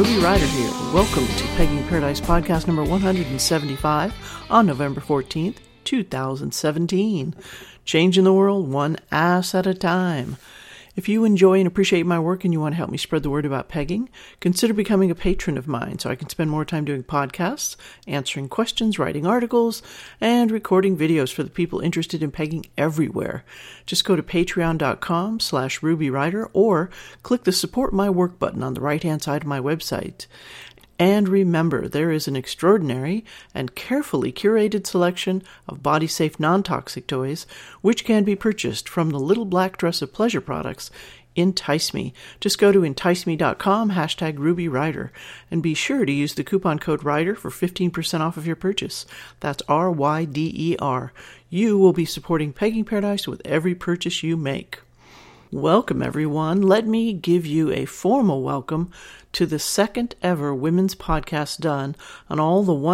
Ruby Ryder here. Welcome to Pegging Paradise podcast number 175 on November 14th, 2017. Changing the world one ass at a time. If you enjoy and appreciate my work and you want to help me spread the word about pegging, consider becoming a patron of mine so I can spend more time doing podcasts, answering questions, writing articles, and recording videos for the people interested in pegging everywhere. Just go to patreon.com/RubyRyder or click the Support My Work button on the right-hand side of my website. And remember, there is an extraordinary and carefully curated selection of body-safe non-toxic toys, which can be purchased from the Little Black Dress of Pleasure products, Entice Me. Just go to enticeme.com, #RubyRyder, and be sure to use the coupon code RYDER for 15% off of your purchase. That's RYDER. You will be supporting Pegging Paradise with every purchase you make. Welcome, everyone. Let me give you a formal welcome to the second ever women's podcast done on all the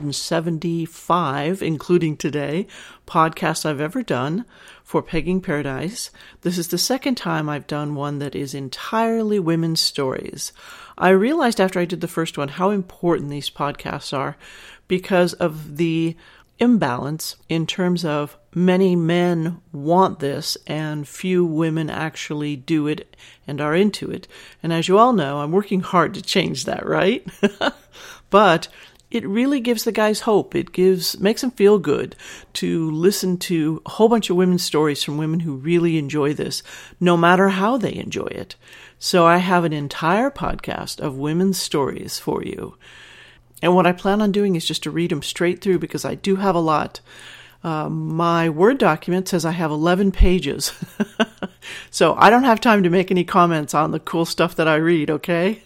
175, including today, podcasts I've ever done for Pegging Paradise. This is the second time I've done one that is entirely women's stories. I realized after I did the first one how important these podcasts are because of the imbalance in terms of many men want this and few women actually do it and are into it. And as you all know, I'm working hard to change that, right? But it really gives the guys hope. It makes them feel good to listen to a whole bunch of women's stories from women who really enjoy this, no matter how they enjoy it. So I have an entire podcast of women's stories for you. And what I plan on doing is just to read them straight through because I do have a lot. My Word document says I have 11 pages. So I don't have time to make any comments on the cool stuff that I read, okay?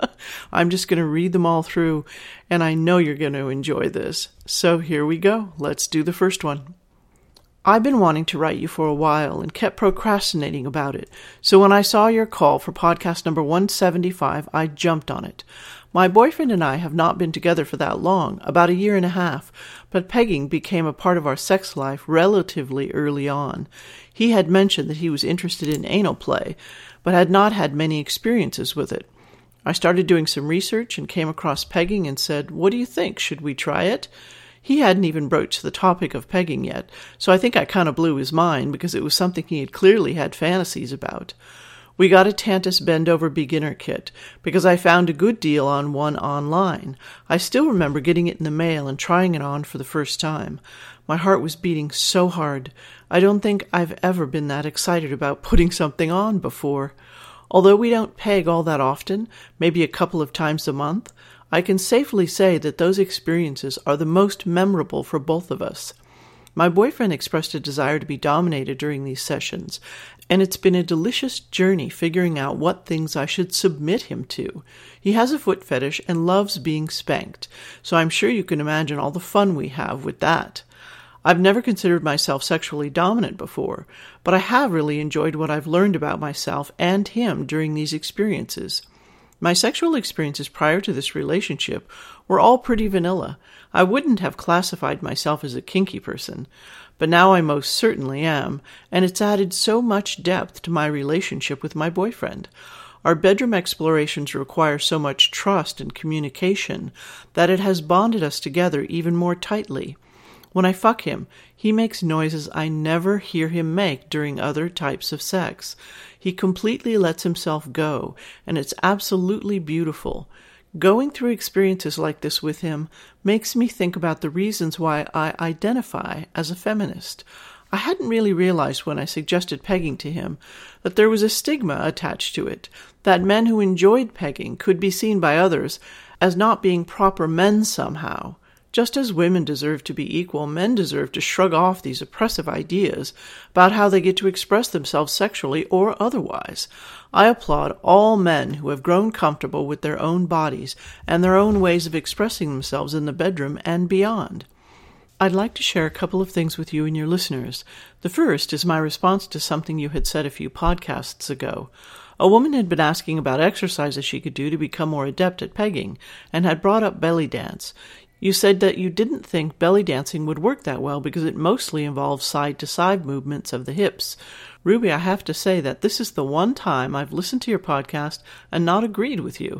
I'm just going to read them all through, and I know you're going to enjoy this. So here we go. Let's do the first one. I've been wanting to write you for a while and kept procrastinating about it. So when I saw your call for podcast number 175, I jumped on it. My boyfriend and I have not been together for that long, about 1.5 years, but pegging became a part of our sex life relatively early on. He had mentioned that he was interested in anal play, but had not had many experiences with it. I started doing some research and came across pegging and said, "What do you think? Should we try it?" He hadn't even broached the topic of pegging yet, so I think I kind of blew his mind because it was something he had clearly had fantasies about. We got a Tantus Bend-Over beginner kit because I found a good deal on one online. I still remember getting it in the mail and trying it on for the first time. My heart was beating so hard. I don't think I've ever been that excited about putting something on before. Although we don't peg all that often, maybe a couple of times a month, I can safely say that those experiences are the most memorable for both of us. My boyfriend expressed a desire to be dominated during these sessions, and it's been a delicious journey figuring out what things I should submit him to. He has a foot fetish and loves being spanked, so I'm sure you can imagine all the fun we have with that. I've never considered myself sexually dominant before, but I have really enjoyed what I've learned about myself and him during these experiences. My sexual experiences prior to this relationship were all pretty vanilla. I wouldn't have classified myself as a kinky person, but now I most certainly am, and it's added so much depth to my relationship with my boyfriend. Our bedroom explorations require so much trust and communication that it has bonded us together even more tightly. When I fuck him, he makes noises I never hear him make during other types of sex. He completely lets himself go, and it's absolutely beautiful. Going through experiences like this with him makes me think about the reasons why I identify as a feminist. I hadn't really realized when I suggested pegging to him that there was a stigma attached to it, that men who enjoyed pegging could be seen by others as not being proper men somehow. Just as women deserve to be equal, men deserve to shrug off these oppressive ideas about how they get to express themselves sexually or otherwise. I applaud all men who have grown comfortable with their own bodies and their own ways of expressing themselves in the bedroom and beyond. I'd like to share a couple of things with you and your listeners. The first is my response to something you had said a few podcasts ago. A woman had been asking about exercises she could do to become more adept at pegging and had brought up belly dance. You said that you didn't think belly dancing would work that well because it mostly involves side-to-side movements of the hips. Ruby, I have to say that this is the one time I've listened to your podcast and not agreed with you.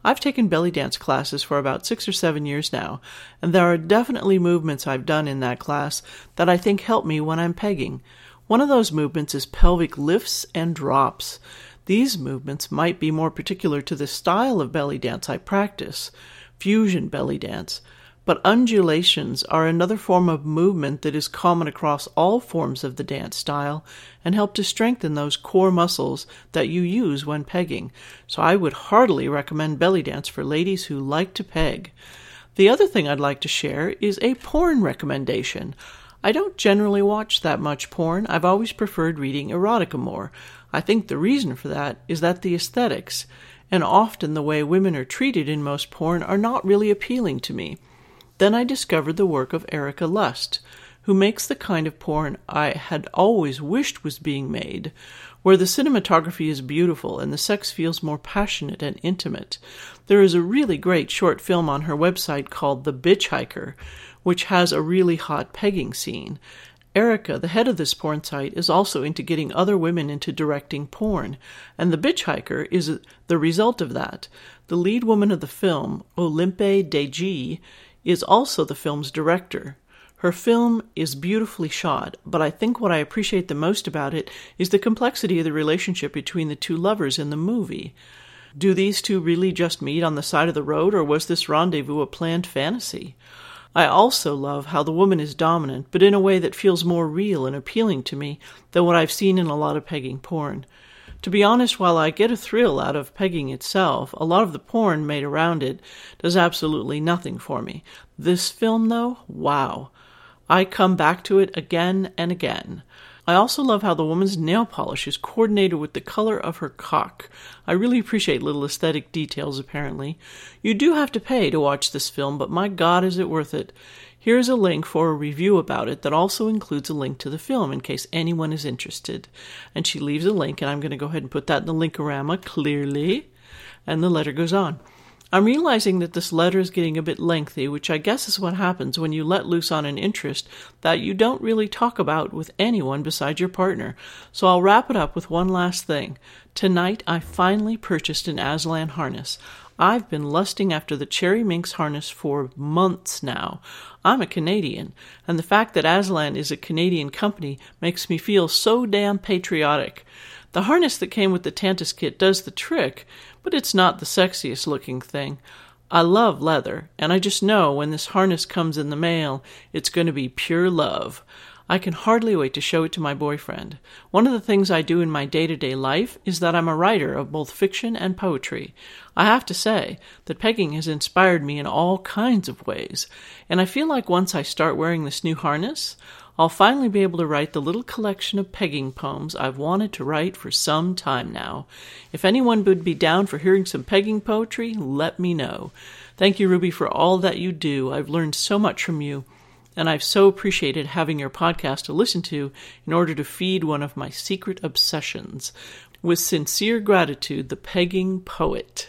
I've taken belly dance classes for about 6 or 7 years now, and there are definitely movements I've done in that class that I think help me when I'm pegging. One of those movements is pelvic lifts and drops. These movements might be more particular to the style of belly dance I practice, fusion belly dance, but undulations are another form of movement that is common across all forms of the dance style and help to strengthen those core muscles that you use when pegging. So I would heartily recommend belly dance for ladies who like to peg. The other thing I'd like to share is a porn recommendation. I don't generally watch that much porn. I've always preferred reading erotica more. I think the reason for that is that the aesthetics, and often the way women are treated in most porn, are not really appealing to me. Then I discovered the work of Erika Lust, who makes the kind of porn I had always wished was being made, where the cinematography is beautiful and the sex feels more passionate and intimate. There is a really great short film on her website called The Bitch Hiker, which has a really hot pegging scene. Erika, the head of this porn site, is also into getting other women into directing porn, and The Bitch Hiker is the result of that. The lead woman of the film, Olympe Deji, is also the film's director. Her film is beautifully shot, but I think what I appreciate the most about it is the complexity of the relationship between the two lovers in the movie. Do these two really just meet on the side of the road, or was this rendezvous a planned fantasy? I also love how the woman is dominant, but in a way that feels more real and appealing to me than what I've seen in a lot of pegging porn. To be honest, while I get a thrill out of pegging itself, a lot of the porn made around it does absolutely nothing for me. This film, though, wow. I come back to it again and again. I also love how the woman's nail polish is coordinated with the color of her cock. I really appreciate little aesthetic details, apparently. You do have to pay to watch this film, but my God, is it worth it. Here's a link for a review about it that also includes a link to the film in case anyone is interested. And she leaves a link, and I'm going to go ahead and put that in the Linkorama, clearly. And the letter goes on. I'm realizing that this letter is getting a bit lengthy, which I guess is what happens when you let loose on an interest that you don't really talk about with anyone besides your partner. So I'll wrap it up with one last thing. Tonight, I finally purchased an Aslan harness. I've been lusting after the Cherry Minx harness for months now. I'm a Canadian, and the fact that Aslan is a Canadian company makes me feel so damn patriotic. The harness that came with the Tantus kit does the trick, but it's not the sexiest looking thing. I love leather, and I just know when this harness comes in the mail, it's going to be pure love. I can hardly wait to show it to my boyfriend. One of the things I do in my day-to-day life is that I'm a writer of both fiction and poetry. I have to say that pegging has inspired me in all kinds of ways, and I feel like once I start wearing this new harness, I'll finally be able to write the little collection of pegging poems I've wanted to write for some time now. If anyone would be down for hearing some pegging poetry, let me know. Thank you, Ruby, for all that you do. I've learned so much from you, and I've so appreciated having your podcast to listen to in order to feed one of my secret obsessions. With sincere gratitude, the Pegging Poet.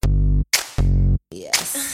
Yes.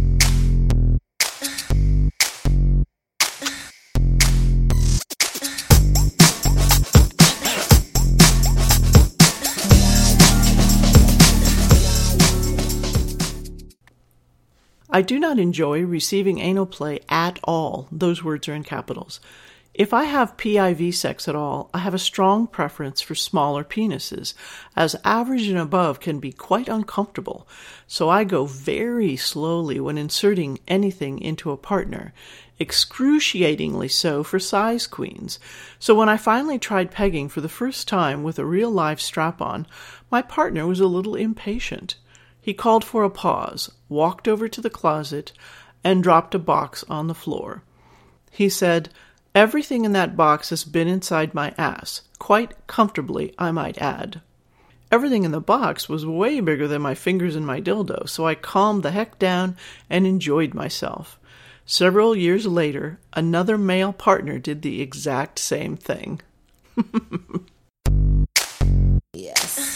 I do not enjoy receiving anal play at all. Those words are in capitals. If I have PIV sex at all, I have a strong preference for smaller penises, as average and above can be quite uncomfortable, so I go very slowly when inserting anything into a partner, excruciatingly so for size queens. So when I finally tried pegging for the first time with a real-life strap-on, my partner was a little impatient. He called for a pause, walked over to the closet, and dropped a box on the floor. He said, "Everything in that box has been inside my ass, quite comfortably, I might add." Everything in the box was way bigger than my fingers and my dildo, so I calmed the heck down and enjoyed myself. Several years later, another male partner did the exact same thing. Yes.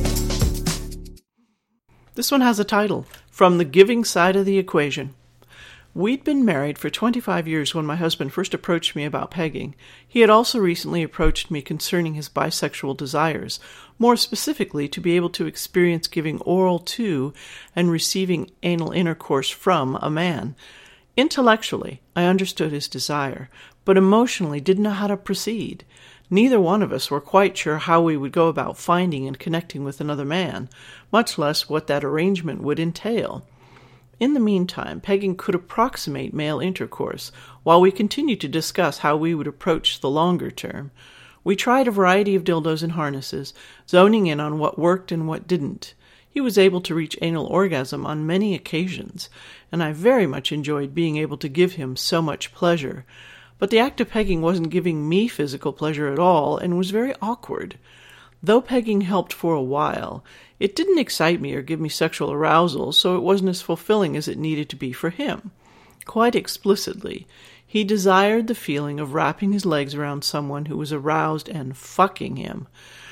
This one has a title, From the Giving Side of the Equation. We'd been married for 25 years when my husband first approached me about pegging. He had also recently approached me concerning his bisexual desires, more specifically to be able to experience giving oral to and receiving anal intercourse from a man. Intellectually, I understood his desire, but emotionally didn't know how to proceed. Neither one of us were quite sure how we would go about finding and connecting with another man, much less what that arrangement would entail. In the meantime, pegging could approximate male intercourse, while we continued to discuss how we would approach the longer term. We tried a variety of dildos and harnesses, zoning in on what worked and what didn't. He was able to reach anal orgasm on many occasions, and I very much enjoyed being able to give him so much pleasure. But the act of pegging wasn't giving me physical pleasure at all, and was very awkward. Though pegging helped for a while, it didn't excite me or give me sexual arousal, so it wasn't as fulfilling as it needed to be for him. Quite explicitly, he desired the feeling of wrapping his legs around someone who was aroused and fucking him.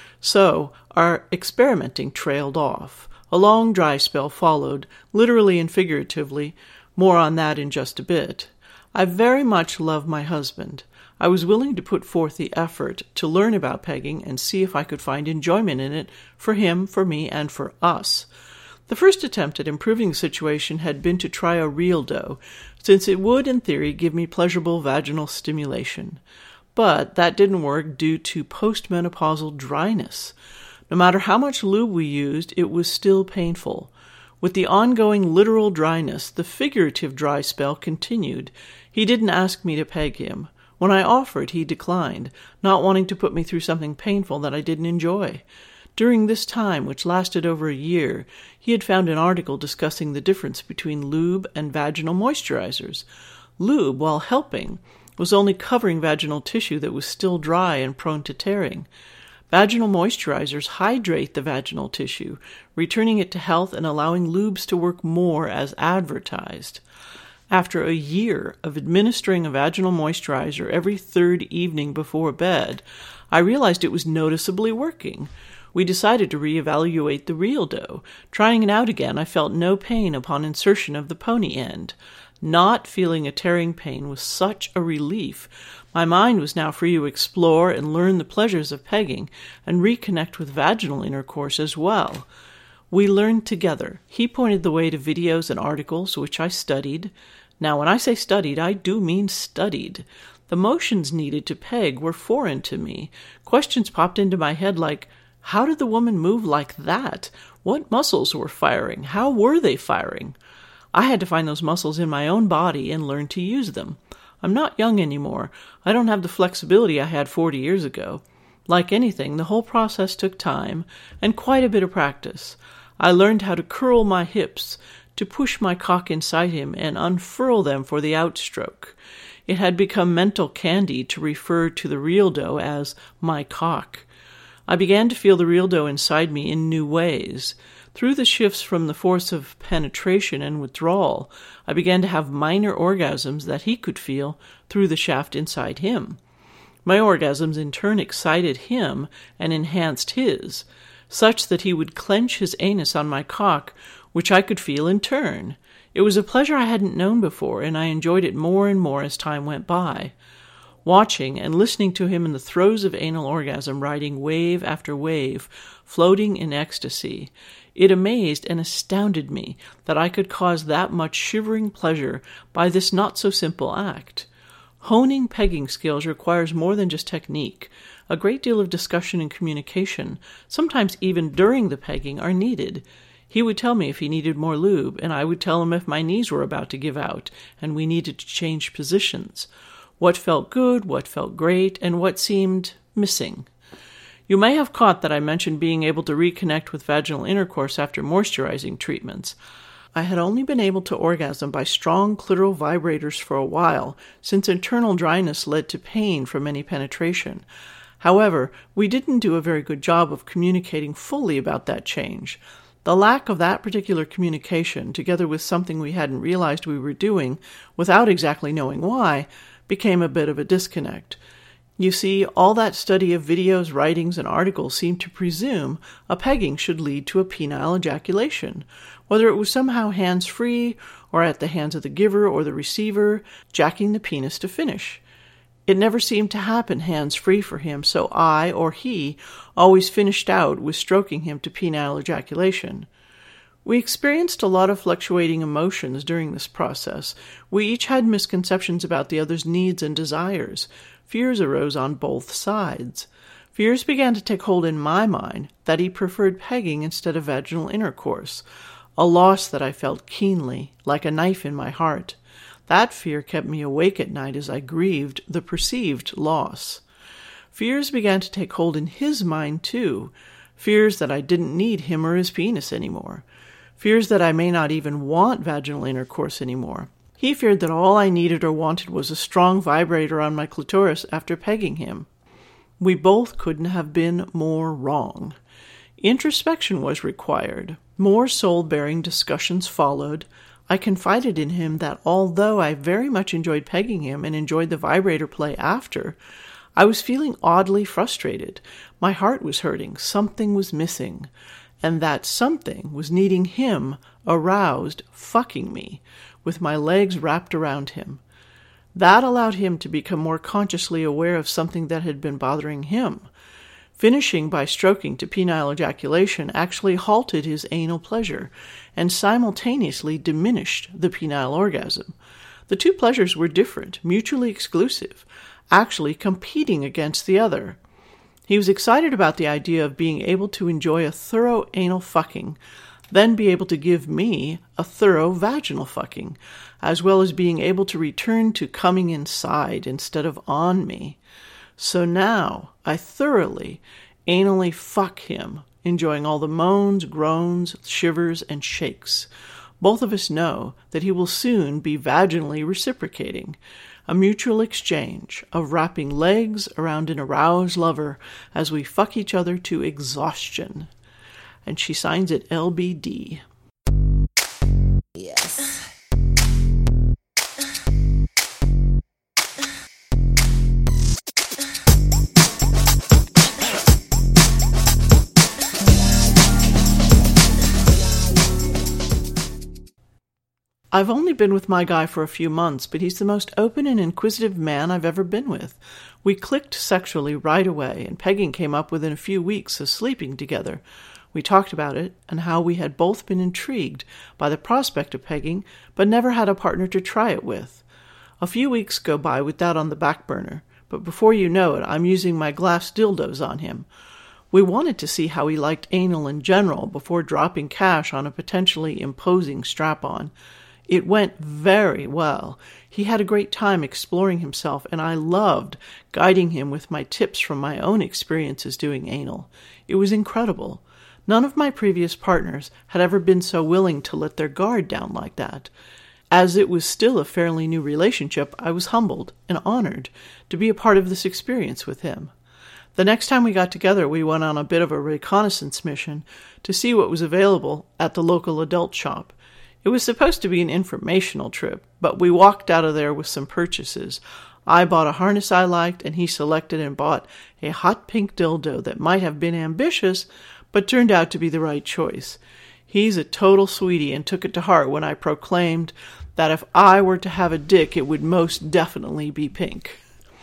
So our experimenting trailed off. A long dry spell followed, literally and figuratively. More on that in just a bit. I very much love my husband. I was willing to put forth the effort to learn about pegging and see if I could find enjoyment in it for him, for me, and for us. The first attempt at improving the situation had been to try a real dough, since it would, in theory, give me pleasurable vaginal stimulation. But that didn't work due to postmenopausal dryness. No matter how much lube we used, it was still painful. With the ongoing literal dryness, the figurative dry spell continued. He didn't ask me to peg him. When I offered, he declined, not wanting to put me through something painful that I didn't enjoy. During this time, which lasted over a year, he had found an article discussing the difference between lube and vaginal moisturizers. Lube, while helping, was only covering vaginal tissue that was still dry and prone to tearing. Vaginal moisturizers hydrate the vaginal tissue, returning it to health and allowing lubes to work more as advertised. After a year of administering a vaginal moisturizer every third evening before bed, I realized it was noticeably working. We decided to reevaluate the real dough. Trying it out again, I felt no pain upon insertion of the pony end. Not feeling a tearing pain was such a relief. My mind was now free to explore and learn the pleasures of pegging and reconnect with vaginal intercourse as well. We learned together. He pointed the way to videos and articles, which I studied. Now, when I say studied, I do mean studied. The motions needed to peg were foreign to me. Questions popped into my head like, how did the woman move like that? What muscles were firing? How were they firing? I had to find those muscles in my own body and learn to use them. I'm not young anymore. I don't have the flexibility I had 40 years ago. Like anything, the whole process took time and quite a bit of practice. I learned how to curl my hips, to push my cock inside him and unfurl them for the outstroke. It had become mental candy to refer to the real dough as my cock. I began to feel the real dough inside me in new ways. Through the shifts from the force of penetration and withdrawal, I began to have minor orgasms that he could feel through the shaft inside him. My orgasms in turn excited him and enhanced his, such that he would clench his anus on my cock, which I could feel in turn. It was a pleasure I hadn't known before, and I enjoyed it more and more as time went by. Watching and listening to him in the throes of anal orgasm, riding wave after wave, floating in ecstasy, it amazed and astounded me that I could cause that much shivering pleasure by this not-so-simple act. Honing pegging skills requires more than just technique. A great deal of discussion and communication, sometimes even during the pegging, are needed. He would tell me if he needed more lube, and I would tell him if my knees were about to give out, and we needed to change positions. What felt good, what felt great, and what seemed missing. You may have caught that I mentioned being able to reconnect with vaginal intercourse after moisturizing treatments. I had only been able to orgasm by strong clitoral vibrators for a while, since internal dryness led to pain from any penetration. However, we didn't do a very good job of communicating fully about that change. The lack of that particular communication, together with something we hadn't realized we were doing, without exactly knowing why, became a bit of a disconnect. You see, all that study of videos, writings, and articles seemed to presume a pegging should lead to a penile ejaculation, whether it was somehow hands-free or at the hands of the giver or the receiver, jacking the penis to finish. It never seemed to happen hands-free for him, so I, or he, always finished out with stroking him to penile ejaculation. We experienced a lot of fluctuating emotions during this process. We each had misconceptions about the other's needs and desires. Fears arose on both sides. Fears began to take hold in my mind that he preferred pegging instead of vaginal intercourse, a loss that I felt keenly, like a knife in my heart. That fear kept me awake at night as I grieved the perceived loss. Fears began to take hold in his mind, too. Fears that I didn't need him or his penis anymore. Fears that I may not even want vaginal intercourse anymore. He feared that all I needed or wanted was a strong vibrator on my clitoris after pegging him. We both couldn't have been more wrong. Introspection was required. More soul-bearing discussions followed. I confided in him that although I very much enjoyed pegging him and enjoyed the vibrator play after, I was feeling oddly frustrated. My heart was hurting. Something was missing. And that something was needing him, aroused, fucking me, with my legs wrapped around him. That allowed him to become more consciously aware of something that had been bothering him. Finishing by stroking to penile ejaculation actually halted his anal pleasure and simultaneously diminished the penile orgasm. The two pleasures were different, mutually exclusive, actually competing against the other. He was excited about the idea of being able to enjoy a thorough anal fucking, then be able to give me a thorough vaginal fucking, as well as being able to return to coming inside instead of on me. So now I thoroughly, anally fuck him, enjoying all the moans, groans, shivers, and shakes. Both of us know that he will soon be vaginally reciprocating, a mutual exchange of wrapping legs around an aroused lover as we fuck each other to exhaustion. And she signs it LBD. Yes. I've only been with my guy for a few months, but he's the most open and inquisitive man I've ever been with. We clicked sexually right away, and pegging came up within a few weeks of sleeping together. We talked about it and how we had both been intrigued by the prospect of pegging, but never had a partner to try it with. A few weeks go by with that on the back burner, but before you know it, I'm using my glass dildos on him. We wanted to see how he liked anal in general before dropping cash on a potentially imposing strap-on. It went very well. He had a great time exploring himself, and I loved guiding him with my tips from my own experiences doing anal. It was incredible. None of my previous partners had ever been so willing to let their guard down like that. As it was still a fairly new relationship, I was humbled and honored to be a part of this experience with him. The next time we got together, we went on a bit of a reconnaissance mission to see what was available at the local adult shop. It was supposed to be an informational trip, but we walked out of there with some purchases. I bought a harness I liked, and he selected and bought a hot pink dildo that might have been ambitious, but turned out to be the right choice. He's a total sweetie and took it to heart when I proclaimed that if I were to have a dick, it would most definitely be pink.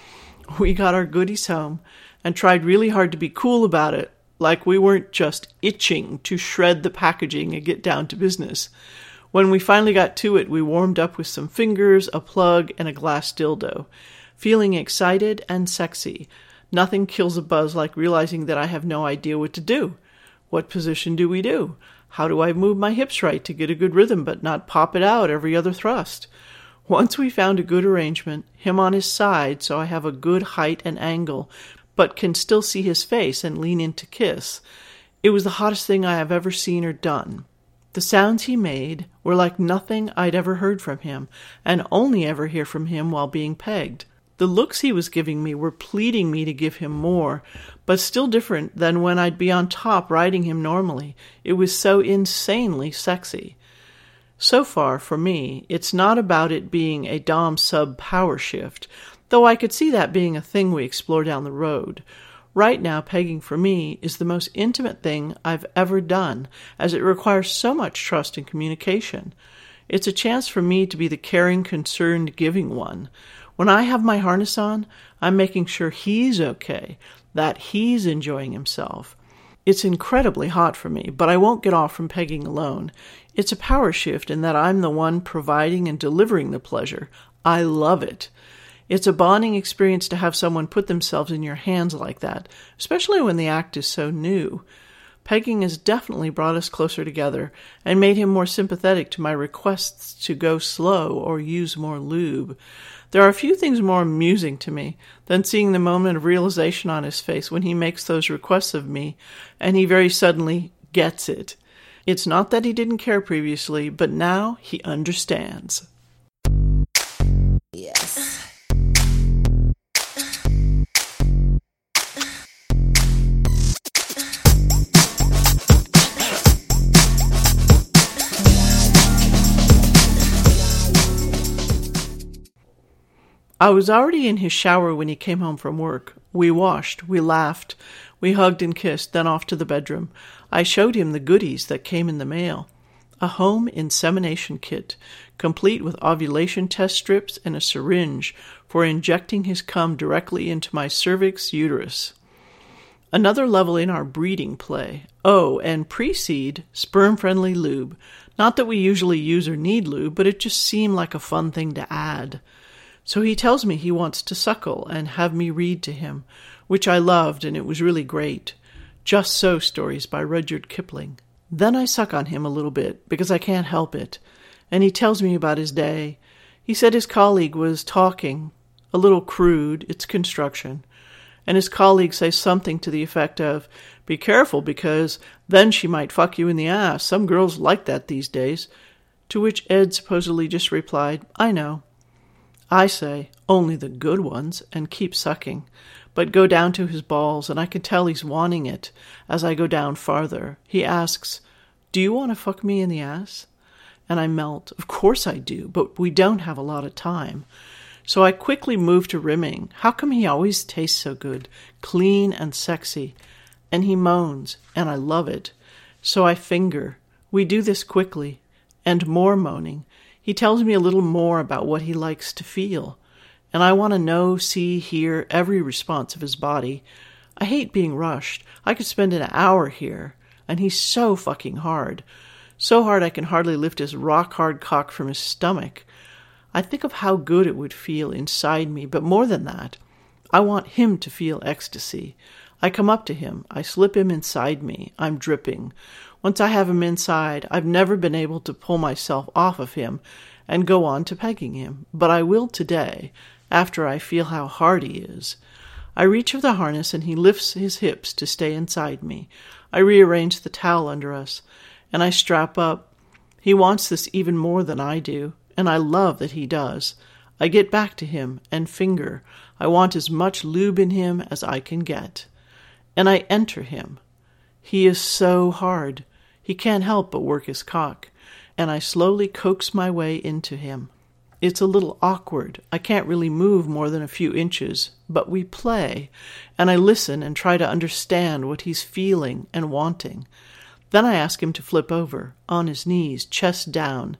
We got our goodies home and tried really hard to be cool about it, like we weren't just itching to shred the packaging and get down to business. When we finally got to it, we warmed up with some fingers, a plug, and a glass dildo. Feeling excited and sexy. Nothing kills a buzz like realizing that I have no idea what to do. What position do we do? How do I move my hips right to get a good rhythm but not pop it out every other thrust? Once we found a good arrangement, him on his side so I have a good height and angle, but can still see his face and lean in to kiss, it was the hottest thing I have ever seen or done. The sounds he made were like nothing I'd ever heard from him, and only ever hear from him while being pegged. The looks he was giving me were pleading me to give him more, but still different than when I'd be on top riding him normally. It was so insanely sexy. So far, for me, it's not about it being a dom-sub power shift. though I could see that being a thing we explore down the road. Right now, pegging for me is the most intimate thing I've ever done, as it requires so much trust and communication. It's a chance for me to be the caring, concerned, giving one. When I have my harness on, I'm making sure he's okay, that he's enjoying himself. It's incredibly hot for me, but I won't get off from pegging alone. It's a power shift in that I'm the one providing and delivering the pleasure. I love it. It's a bonding experience to have someone put themselves in your hands like that, especially when the act is so new. Pegging has definitely brought us closer together and made him more sympathetic to my requests to go slow or use more lube. There are a few things more amusing to me than seeing the moment of realization on his face when he makes those requests of me, and he very suddenly gets it. It's not that he didn't care previously, but now he understands. Yes. I was already in his shower when he came home from work. We washed, we laughed, we hugged and kissed, then off to the bedroom. I showed him the goodies that came in the mail. A home insemination kit, complete with ovulation test strips and a syringe for injecting his cum directly into my cervix uterus. Another level in our breeding play. Oh, and pre-seed, sperm-friendly lube. Not that we usually use or need lube, but it just seemed like a fun thing to add. So he tells me he wants to suckle and have me read to him, which I loved, and it was really great. Just So stories by Rudyard Kipling. Then I suck on him a little bit, because I can't help it, and he tells me about his day. He said his colleague was talking, a little crude, it's construction, and his colleague says something to the effect of, "Be careful, because then she might fuck you in the ass. Some girls like that these days." To which Ed supposedly just replied, "I know." I say, "Only the good ones," and keep sucking, but go down to his balls, and I can tell he's wanting it as I go down farther. He asks, "Do you want to fuck me in the ass?" And I melt. Of course I do, but we don't have a lot of time. So I quickly move to rimming. How come he always tastes so good, clean and sexy? And he moans, and I love it. So I finger. We do this quickly, and more moaning. He tells me a little more about what he likes to feel, and I want to know, see, hear every response of his body. I hate being rushed. I could spend an hour here, and he's so fucking hard. So hard I can hardly lift his rock-hard cock from his stomach. I think of how good it would feel inside me, but more than that, I want him to feel ecstasy. I come up to him. I slip him inside me. I'm dripping. Once I have him inside, I've never been able to pull myself off of him and go on to pegging him, but I will today, after I feel how hard he is. I reach for the harness, and he lifts his hips to stay inside me. I rearrange the towel under us, and I strap up. He wants this even more than I do, and I love that he does. I get back to him and finger. I want as much lube in him as I can get. And I enter him. He is so hard. He can't help but work his cock, and I slowly coax my way into him. It's a little awkward. I can't really move more than a few inches, but we play, and I listen and try to understand what he's feeling and wanting. Then I ask him to flip over, on his knees, chest down.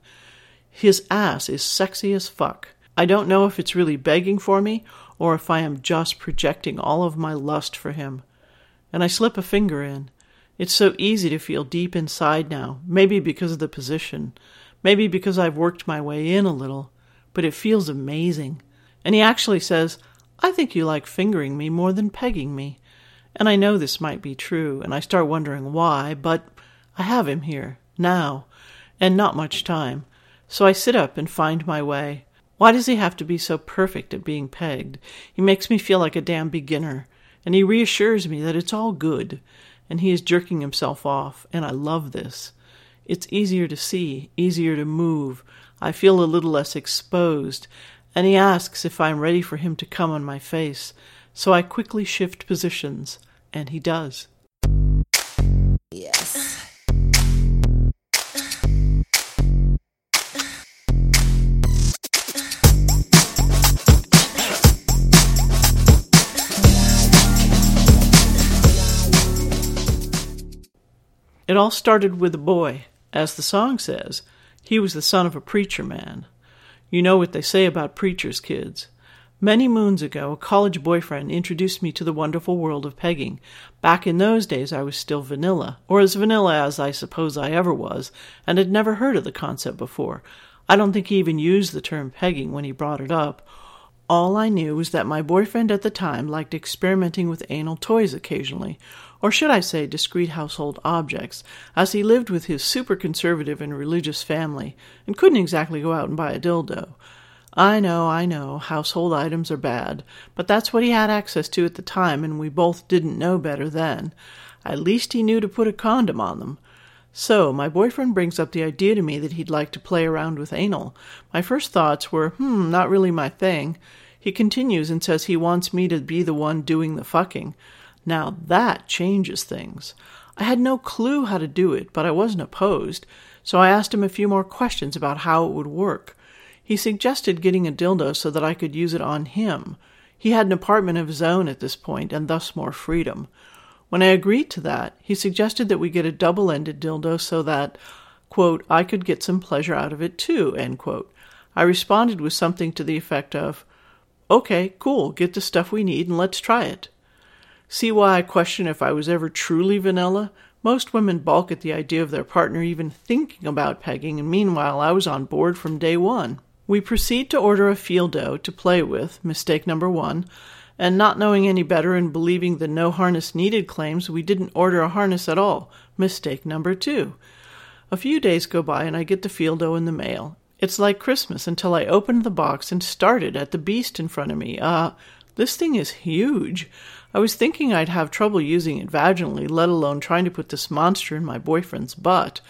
His ass is sexy as fuck. I don't know if it's really begging for me, or if I am just projecting all of my lust for him. And I slip a finger in. It's so easy to feel deep inside now, maybe because of the position, maybe because I've worked my way in a little, but it feels amazing. And he actually says, "I think you like fingering me more than pegging me." And I know this might be true, and I start wondering why, but I have him here, now, and not much time. So I sit up and find my way. Why does he have to be so perfect at being pegged? He makes me feel like a damn beginner, and he reassures me that it's all good, and he is jerking himself off, and I love this. It's easier to see, easier to move. I feel a little less exposed, and he asks if I'm ready for him to come on my face, so I quickly shift positions, and he does. Yes. It all started with a boy. As the song says, he was the son of a preacher man. You know what they say about preachers' kids. Many moons ago, a college boyfriend introduced me to the wonderful world of pegging. Back in those days, I was still vanilla, or as vanilla as I suppose I ever was, and had never heard of the concept before. I don't think he even used the term pegging when he brought it up. All I knew was that my boyfriend at the time liked experimenting with anal toys occasionally, or should I say discrete household objects, as he lived with his super conservative and religious family, and couldn't exactly go out and buy a dildo. I know, household items are bad, but that's what he had access to at the time, and we both didn't know better then. At least he knew to put a condom on them. So, my boyfriend brings up the idea to me that he'd like to play around with anal. My first thoughts were, not really my thing. He continues and says he wants me to be the one doing the fucking. Now that changes things. I had no clue how to do it, but I wasn't opposed, so I asked him a few more questions about how it would work. He suggested getting a dildo so that I could use it on him. He had an apartment of his own at this point, and thus more freedom. When I agreed to that, he suggested that we get a double-ended dildo so that, quote, I could get some pleasure out of it too, end quote. I responded with something to the effect of, okay, cool, get the stuff we need and let's try it. See why I question if I was ever truly vanilla? Most women balk at the idea of their partner even thinking about pegging, and meanwhile I was on board from day one. We proceed to order a Feeldoe to play with, mistake number 1, and not knowing any better and believing the no harness needed claims, we didn't order a harness at all, mistake number 2. A few days go by and I get the Feeldoe in the mail. It's like Christmas until I opened the box and started at the beast in front of me. This thing is huge. I was thinking I'd have trouble using it vaginally, let alone trying to put this monster in my boyfriend's butt.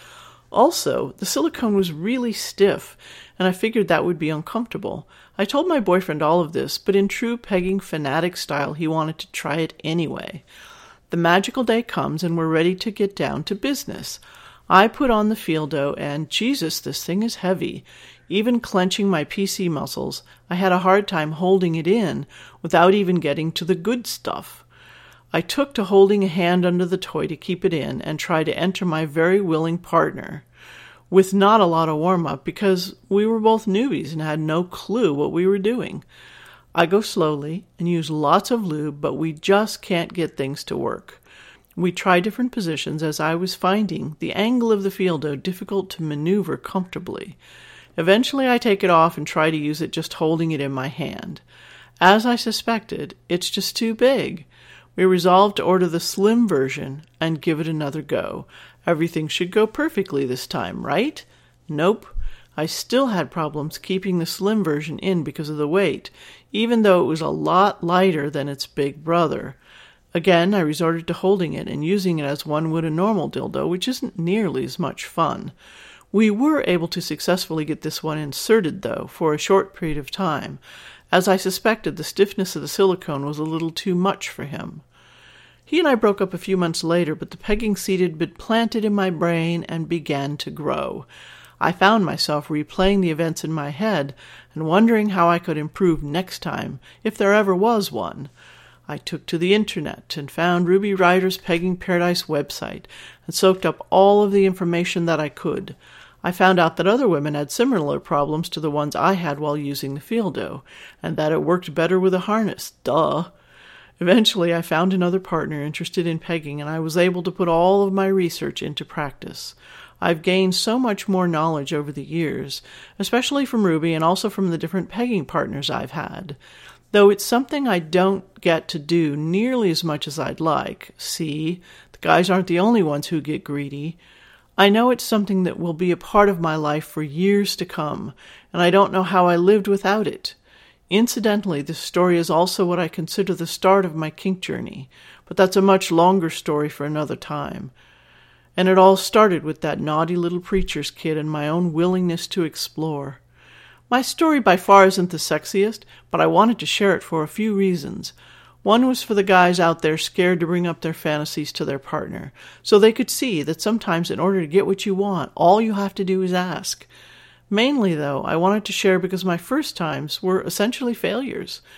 Also, the silicone was really stiff, and I figured that would be uncomfortable. I told my boyfriend all of this, but in true pegging fanatic style, he wanted to try it anyway. The magical day comes, and we're ready to get down to business. I put on the Feeldoe, and Jesus, this thing is heavy. Even clenching my PC muscles, I had a hard time holding it in without even getting to the good stuff. I took to holding a hand under the toy to keep it in and try to enter my very willing partner, with not a lot of warm-up because we were both newbies and had no clue what we were doing. I go slowly and use lots of lube, but we just can't get things to work. We try different positions as I was finding the angle of the Feeldoe difficult to maneuver comfortably. Eventually I take it off and try to use it just holding it in my hand. As I suspected, it's just too big. We resolved to order the slim version and give it another go. Everything should go perfectly this time, right? Nope. I still had problems keeping the slim version in because of the weight, even though it was a lot lighter than its big brother. Again, I resorted to holding it and using it as one would a normal dildo, which isn't nearly as much fun. We were able to successfully get this one inserted, though, for a short period of time. As I suspected, the stiffness of the silicone was a little too much for him. He and I broke up a few months later, but the pegging seed had been planted in my brain and began to grow. I found myself replaying the events in my head and wondering how I could improve next time, if there ever was one. I took to the internet and found Ruby Ryder's Pegging Paradise website and soaked up all of the information that I could. I found out that other women had similar problems to the ones I had while using the Feeldoe, and that it worked better with a harness. Duh! Eventually, I found another partner interested in pegging, and I was able to put all of my research into practice. I've gained so much more knowledge over the years, especially from Ruby and also from the different pegging partners I've had. Though it's something I don't get to do nearly as much as I'd like. See, the guys aren't the only ones who get greedy. I know it's something that will be a part of my life for years to come, and I don't know how I lived without it. Incidentally, this story is also what I consider the start of my kink journey, but that's a much longer story for another time. And it all started with that naughty little preacher's kid and my own willingness to explore. My story by far isn't the sexiest, but I wanted to share it for a few reasons. One was for the guys out there scared to bring up their fantasies to their partner, so they could see that sometimes in order to get what you want, all you have to do is ask. Mainly, though, I wanted to share because my first times were essentially failures.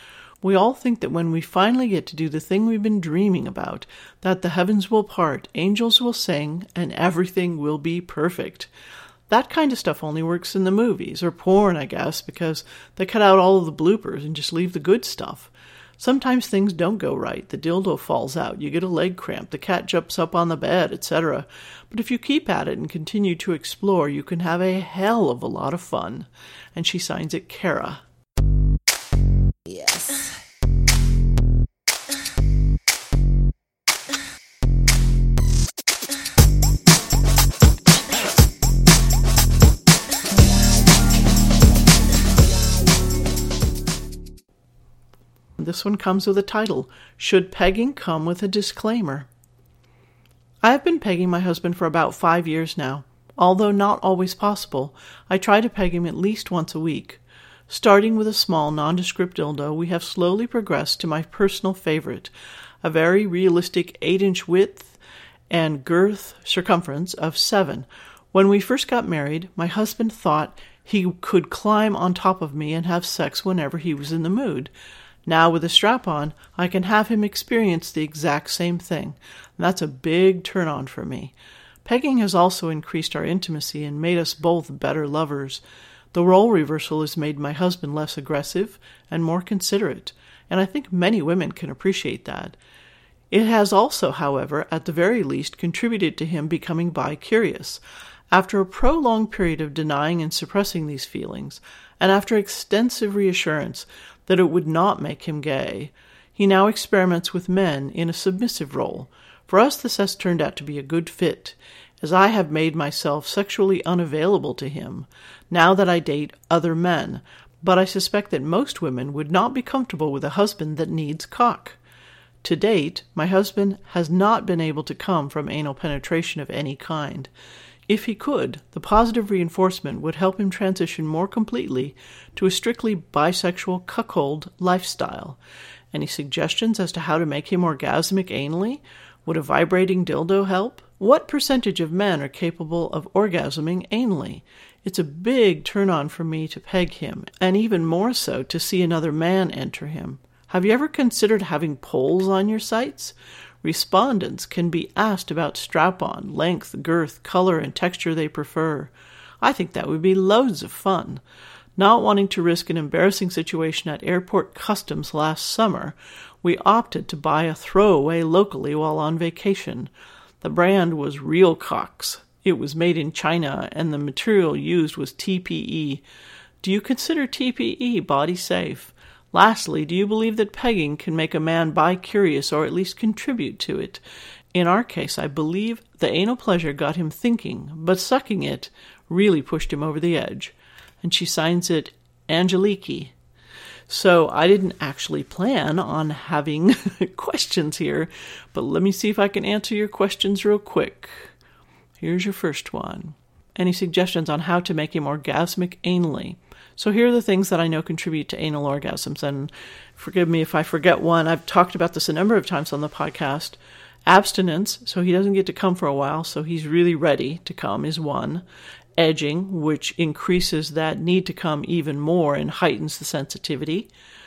We all think that when we finally get to do the thing we've been dreaming about, that the heavens will part, angels will sing, and everything will be perfect. That kind of stuff only works in the movies, or porn, I guess, because they cut out all of the bloopers and just leave the good stuff. Sometimes things don't go right. The dildo falls out, you get a leg cramp, the cat jumps up on the bed, etc. But if you keep at it and continue to explore, you can have a hell of a lot of fun. And she signs it Kara. Yes. This one comes with a title, Should Pegging Come with a Disclaimer? I have been pegging my husband for about 5 years now. Although not always possible, I try to peg him at least once a week. Starting with a small, nondescript dildo, we have slowly progressed to my personal favorite, a very realistic 8-inch width and girth circumference of 7. When we first got married, my husband thought he could climb on top of me and have sex whenever he was in the mood. Now with a strap-on, I can have him experience the exact same thing. And that's a big turn-on for me. Pegging has also increased our intimacy and made us both better lovers. The role reversal has made my husband less aggressive and more considerate, and I think many women can appreciate that. It has also, however, at the very least, contributed to him becoming bi-curious. After a prolonged period of denying and suppressing these feelings, and after extensive reassurance that it would not make him gay, he now experiments with men in a submissive role. For us, this has turned out to be a good fit, as I have made myself sexually unavailable to him, now that I date other men, but I suspect that most women would not be comfortable with a husband that needs cock. To date, my husband has not been able to come from anal penetration of any kind. If he could, the positive reinforcement would help him transition more completely to a strictly bisexual cuckold lifestyle. Any suggestions as to how to make him orgasmic anally? Would a vibrating dildo help? What percentage of men are capable of orgasming anally? It's a big turn-on for me to peg him, and even more so to see another man enter him. Have you ever considered having polls on your sites? Respondents can be asked about strap-on, length, girth, color, and texture they prefer. I think that would be loads of fun. Not wanting to risk an embarrassing situation at airport customs last summer, we opted to buy a throwaway locally while on vacation. The brand was Real Cocks. It was made in China, and the material used was TPE. Do you consider TPE body safe? Lastly, do you believe that pegging can make a man bi-curious or at least contribute to it? In our case, I believe the anal pleasure got him thinking, but sucking it really pushed him over the edge. And she signs it Angeliki. So I didn't actually plan on having questions here, but let me see if I can answer your questions real quick. Here's your first one. Any suggestions on how to make him orgasmic anally? So here are the things that I know contribute to anal orgasms, and forgive me if I forget one. I've talked about this a number of times on the podcast. Abstinence, so he doesn't get to come for a while, so he's really ready to come, is one. Edging, which increases that need to come even more and heightens the sensitivity.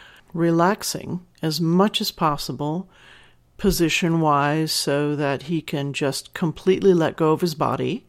Relaxing as much as possible, position-wise, so that he can just completely let go of his body.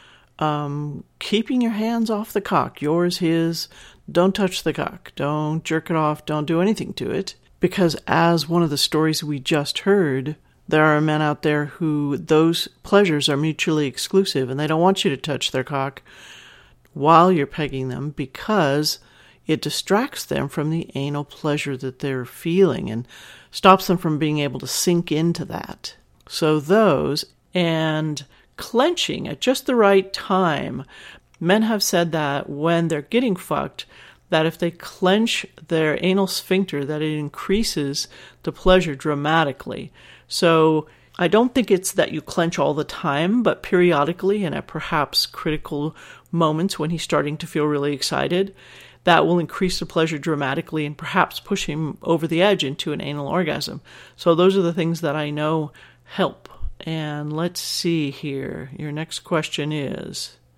Keeping your hands off the cock, yours, his. Don't touch the cock. Don't jerk it off. Don't do anything to it. Because as one of the stories we just heard, there are men out there who those pleasures are mutually exclusive and they don't want you to touch their cock while you're pegging them because it distracts them from the anal pleasure that they're feeling and stops them from being able to sink into that. So those, and clenching at just the right time. Men have said that when they're getting fucked, that if they clench their anal sphincter, that it increases the pleasure dramatically. So I don't think it's that you clench all the time, but periodically and at perhaps critical moments when he's starting to feel really excited, that will increase the pleasure dramatically and perhaps push him over the edge into an anal orgasm. So those are the things that I know help. And let's see here. Your next question is,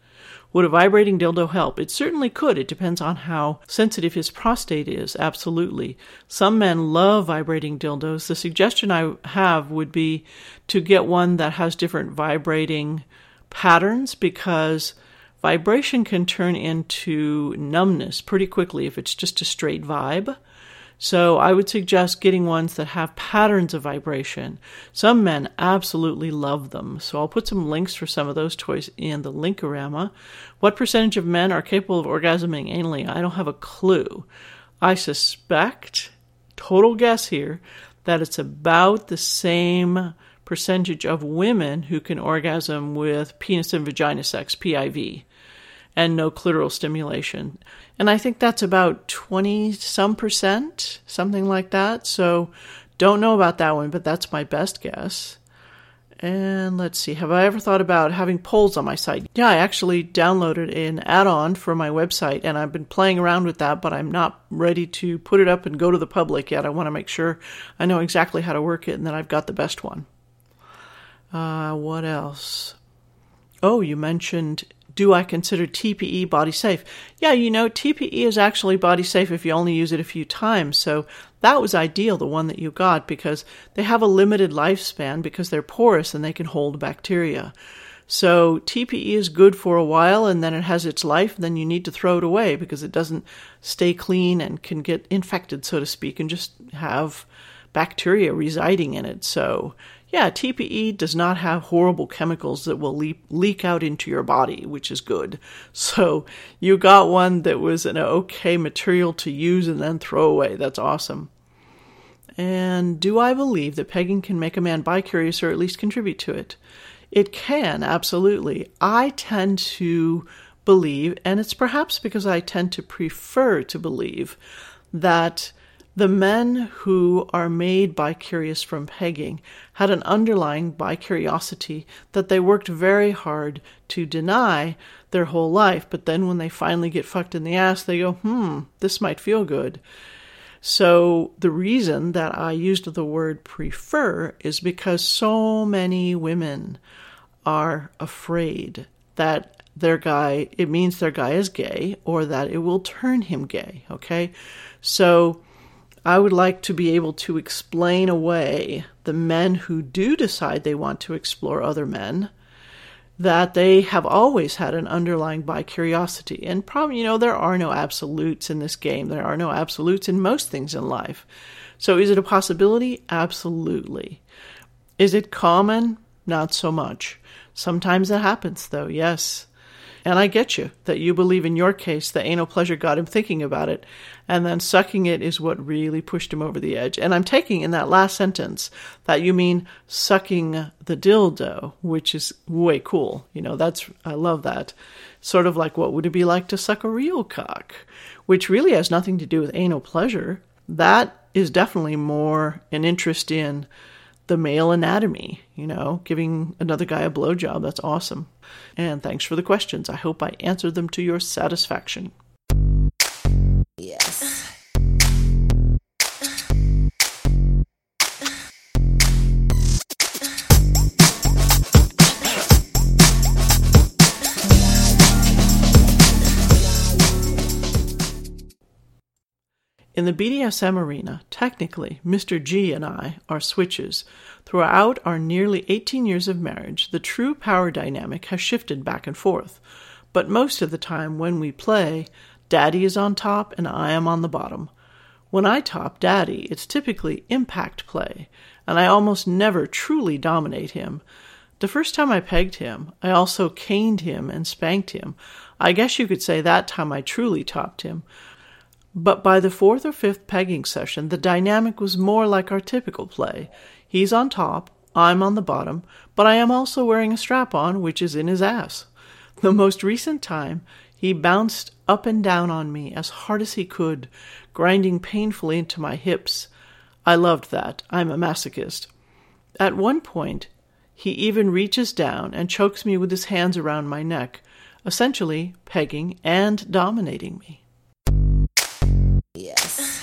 Would a vibrating dildo help? It certainly could. It depends on how sensitive his prostate is. Absolutely. Some men love vibrating dildos. The suggestion I have would be to get one that has different vibrating patterns, because vibration can turn into numbness pretty quickly if it's just a straight vibe. So I would suggest getting ones that have patterns of vibration. Some men absolutely love them. So I'll put some links for some of those toys in the Linkorama. What percentage of men are capable of orgasming anally? I don't have a clue. I suspect, total guess here, that it's about the same percentage of women who can orgasm with penis and vagina sex, PIV, and no clitoral stimulation. And I think that's about 20-some%, something like that. So don't know about that one, but that's my best guess. And let's see, have I ever thought about having polls on my site? Yeah, I actually downloaded an add-on for my website, and I've been playing around with that, but I'm not ready to put it up and go to the public yet. I want to make sure I know exactly how to work it and that I've got the best one. What else? Oh, you mentioned, do I consider TPE body safe? Yeah, TPE is actually body safe if you only use it a few times. So that was ideal, the one that you got, because they have a limited lifespan because they're porous and they can hold bacteria. So TPE is good for a while, and then it has its life, and then you need to throw it away because it doesn't stay clean and can get infected, so to speak, and just have bacteria residing in it. So yeah, TPE does not have horrible chemicals that will leak out into your body, which is good. So you got one that was an okay material to use and then throw away. That's awesome. And do I believe that pegging can make a man bi-curious or at least contribute to it? It can, absolutely. I tend to believe, and it's perhaps because I tend to prefer to believe, that the men who are made bi-curious from pegging had an underlying bi-curiosity that they worked very hard to deny their whole life, but then when they finally get fucked in the ass, they go, this might feel good. So the reason that I used the word prefer is because so many women are afraid that it means their guy is gay, or that it will turn him gay, okay? So I would like to be able to explain away the men who do decide they want to explore other men, that they have always had an underlying bi-curiosity. And probably, there are no absolutes in this game. There are no absolutes in most things in life. So is it a possibility? Absolutely. Is it common? Not so much. Sometimes it happens, though, yes. And I get you, that you believe in your case the anal pleasure got him thinking about it, and then sucking it is what really pushed him over the edge. And I'm taking in that last sentence that you mean sucking the dildo, which is way cool. I love that. Sort of like, what would it be like to suck a real cock? Which really has nothing to do with anal pleasure. That is definitely more an interest in the male anatomy, giving another guy a blowjob. That's awesome. And thanks for the questions. I hope I answered them to your satisfaction. Yes. In the BDSM arena, technically, Mr. G and I are switches. Throughout our nearly 18 years of marriage, the true power dynamic has shifted back and forth. But most of the time when we play, Daddy is on top and I am on the bottom. When I top Daddy, it's typically impact play, and I almost never truly dominate him. The first time I pegged him, I also caned him and spanked him. I guess you could say that time I truly topped him. But by the fourth or fifth pegging session, the dynamic was more like our typical play. He's on top, I'm on the bottom, but I am also wearing a strap-on, which is in his ass. The most recent time, he bounced up and down on me as hard as he could, grinding painfully into my hips. I loved that. I'm a masochist. At one point, he even reaches down and chokes me with his hands around my neck, essentially pegging and dominating me. Yes.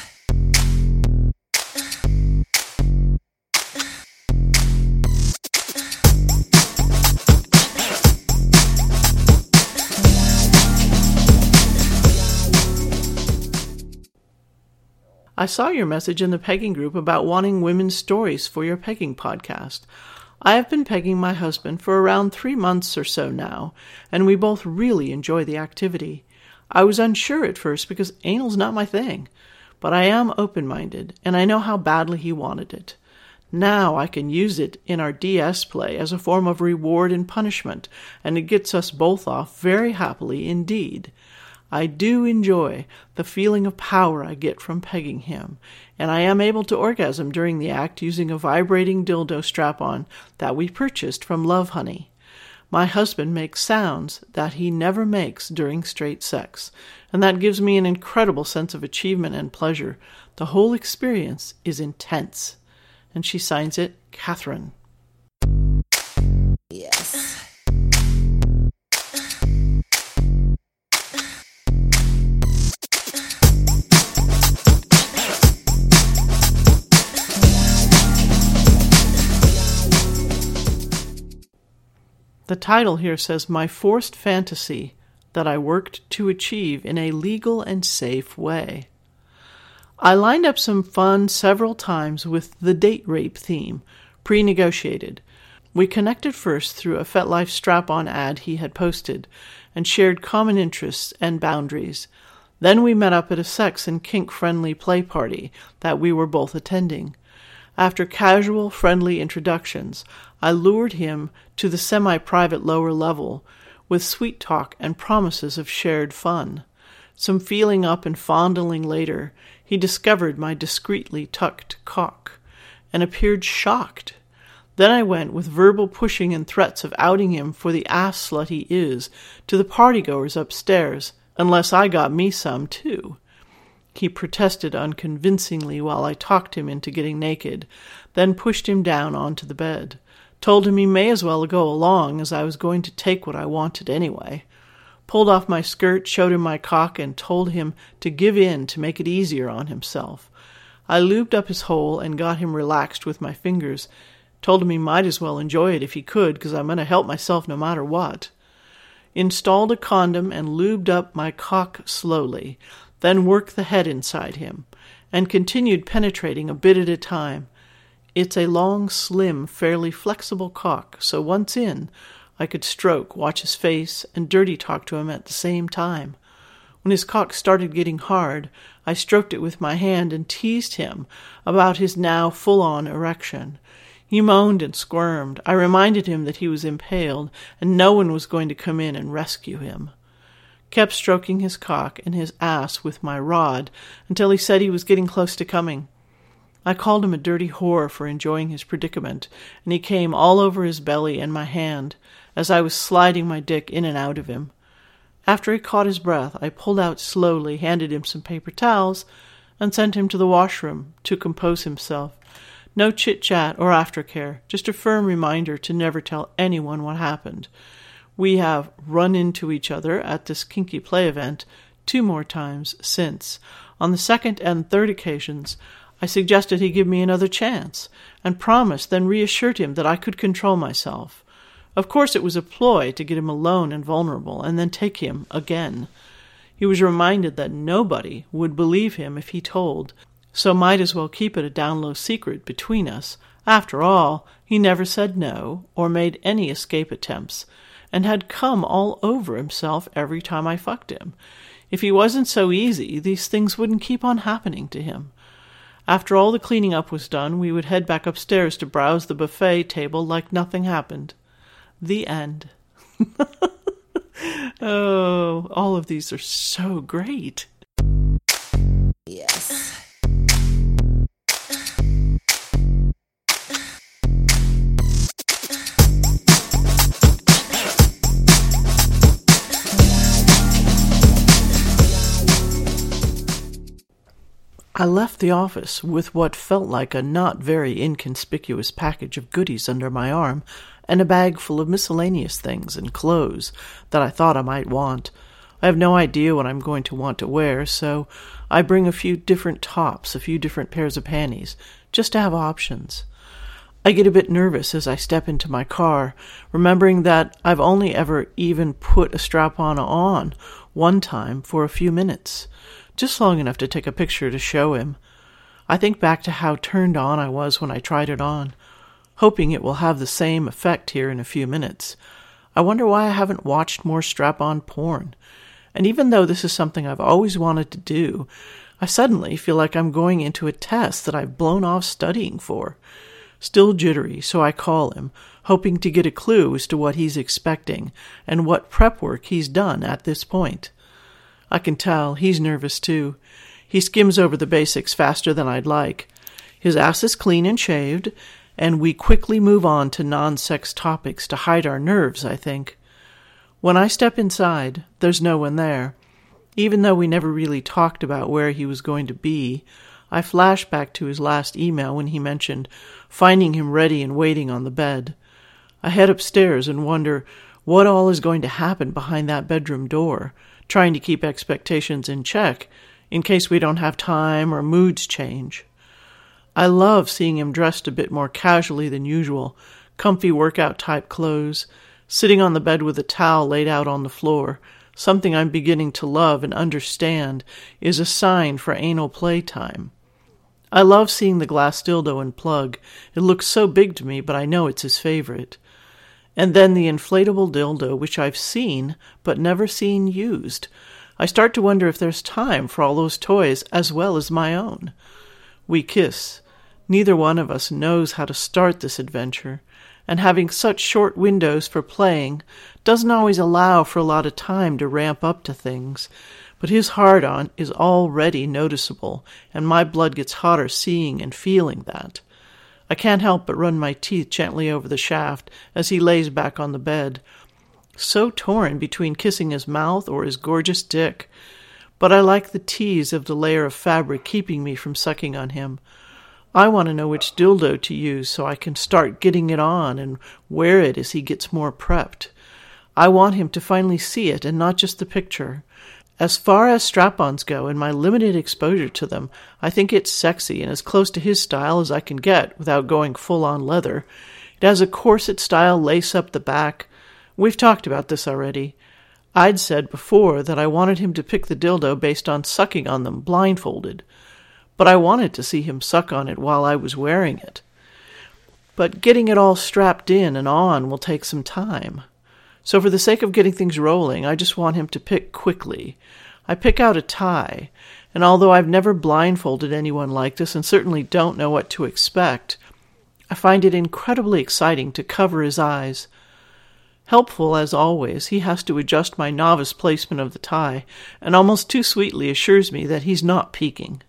I saw your message in the pegging group about wanting women's stories for your pegging podcast. I have been pegging my husband for around 3 months or so now, and we both really enjoy the activity. I was unsure at first because anal's not my thing, but I am open-minded, and I know how badly he wanted it. Now I can use it in our DS play as a form of reward and punishment, and it gets us both off very happily indeed. I do enjoy the feeling of power I get from pegging him, and I am able to orgasm during the act using a vibrating dildo strap-on that we purchased from Love Honey. My husband makes sounds that he never makes during straight sex, and that gives me an incredible sense of achievement and pleasure. The whole experience is intense. And she signs it, Catherine. Yes. The title here says, My Forced Fantasy That I Worked to Achieve in a Legal and Safe Way. I lined up some fun several times with the date rape theme, pre-negotiated. We connected first through a FetLife strap-on ad he had posted, and shared common interests and boundaries. Then we met up at a sex and kink-friendly play party that we were both attending. After casual, friendly introductions, I lured him to the semi-private lower level with sweet talk and promises of shared fun. Some feeling up and fondling later, he discovered my discreetly tucked cock and appeared shocked. Then I went with verbal pushing and threats of outing him for the ass slut he is to the partygoers upstairs, unless I got me some too. He protested unconvincingly while I talked him into getting naked, then pushed him down onto the bed. Told him he may as well go along, as I was going to take what I wanted anyway. Pulled off my skirt, showed him my cock, and told him to give in to make it easier on himself. I lubed up his hole and got him relaxed with my fingers. Told him he might as well enjoy it if he could, because I'm going to help myself no matter what. Installed a condom and lubed up my cock slowly, then worked the head inside him, and continued penetrating a bit at a time. It's a long, slim, fairly flexible cock, so once in, I could stroke, watch his face, and dirty talk to him at the same time. When his cock started getting hard, I stroked it with my hand and teased him about his now full-on erection. He moaned and squirmed. I reminded him that he was impaled, and no one was going to come in and rescue him. Kept stroking his cock and his ass with my rod until he said he was getting close to coming. I called him a dirty whore for enjoying his predicament, and he came all over his belly and my hand as I was sliding my dick in and out of him. After he caught his breath, I pulled out slowly, handed him some paper towels, and sent him to the washroom to compose himself. No chit-chat or aftercare, just a firm reminder to never tell anyone what happened. We have run into each other at this kinky play event 2 more times since. On the second and third occasions, I suggested he give me another chance, and promised, then reassured him that I could control myself. Of course it was a ploy to get him alone and vulnerable, and then take him again. He was reminded that nobody would believe him if he told, so might as well keep it a down-low secret between us. After all, he never said no, or made any escape attempts, and had come all over himself every time I fucked him. If he wasn't so easy, these things wouldn't keep on happening to him. After all the cleaning up was done, we would head back upstairs to browse the buffet table like nothing happened. The end. Oh, all of these are so great. Yes. I left the office with what felt like a not very inconspicuous package of goodies under my arm and a bag full of miscellaneous things and clothes that I thought I might want. I have no idea what I'm going to want to wear, so I bring a few different tops, a few different pairs of panties, just to have options. I get a bit nervous as I step into my car, remembering that I've only ever even put a strap-on one time for a few minutes, just long enough to take a picture to show him. I think back to how turned on I was when I tried it on, hoping it will have the same effect here in a few minutes. I wonder why I haven't watched more strap-on porn. And even though this is something I've always wanted to do, I suddenly feel like I'm going into a test that I've blown off studying for. Still jittery, so I call him, hoping to get a clue as to what he's expecting and what prep work he's done at this point. I can tell he's nervous too. He skims over the basics faster than I'd like. His ass is clean and shaved, and we quickly move on to non-sex topics to hide our nerves, I think. When I step inside, there's no one there. Even though we never really talked about where he was going to be, I flash back to his last email when he mentioned finding him ready and waiting on the bed. I head upstairs and wonder what all is going to happen behind that bedroom door, trying to keep expectations in check in case we don't have time or moods change. I love seeing him dressed a bit more casually than usual, comfy workout-type clothes, sitting on the bed with a towel laid out on the floor. Something I'm beginning to love and understand is a sign for anal playtime. I love seeing the glass dildo and plug. It looks so big to me, but I know it's his favorite. And then the inflatable dildo, which I've seen, but never seen used. I start to wonder if there's time for all those toys as well as my own. We kiss. Neither one of us knows how to start this adventure, and having such short windows for playing doesn't always allow for a lot of time to ramp up to things. But his hard-on is already noticeable, and my blood gets hotter seeing and feeling that. I can't help but run my teeth gently over the shaft as he lays back on the bed, so torn between kissing his mouth or his gorgeous dick. But I like the tease of the layer of fabric keeping me from sucking on him. I want to know which dildo to use so I can start getting it on and wear it as he gets more prepped. I want him to finally see it and not just the picture. As far as strap-ons go, in my limited exposure to them, I think it's sexy and as close to his style as I can get without going full-on leather. It has a corset-style lace up the back. We've talked about this already. I'd said before that I wanted him to pick the dildo based on sucking on them blindfolded, but I wanted to see him suck on it while I was wearing it. But getting it all strapped in and on will take some time. So for the sake of getting things rolling, I just want him to pick quickly. I pick out a tie, and although I've never blindfolded anyone like this and certainly don't know what to expect, I find it incredibly exciting to cover his eyes. Helpful as always, he has to adjust my novice placement of the tie, and almost too sweetly assures me that he's not peeking.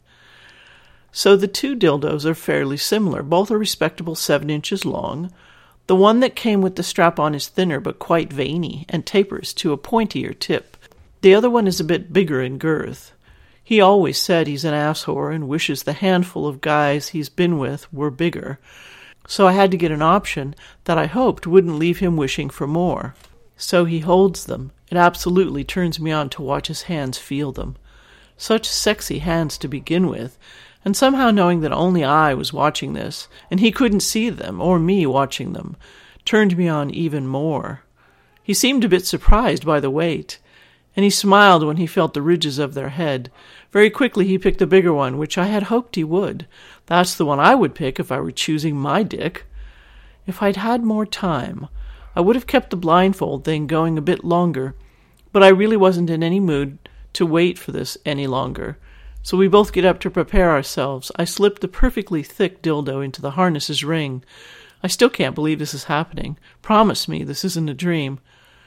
So the two dildos are fairly similar. Both are respectable 7 inches long. The one that came with the strap-on is thinner but quite veiny and tapers to a pointier tip. The other one is a bit bigger in girth. He always said he's an ass-whore and wishes the handful of guys he's been with were bigger. So I had to get an option that I hoped wouldn't leave him wishing for more. So he holds them. It absolutely turns me on to watch his hands feel them. Such sexy hands to begin with, and somehow knowing that only I was watching this, and he couldn't see them, or me watching them, turned me on even more. He seemed a bit surprised by the weight, and he smiled when he felt the ridges of their head. Very quickly he picked the bigger one, which I had hoped he would. That's the one I would pick if I were choosing my dick. If I'd had more time, I would have kept the blindfold thing going a bit longer, but I really wasn't in any mood to wait for this any longer. So we both get up to prepare ourselves. I slip the perfectly thick dildo into the harness's ring. I still can't believe this is happening. Promise me this isn't a dream.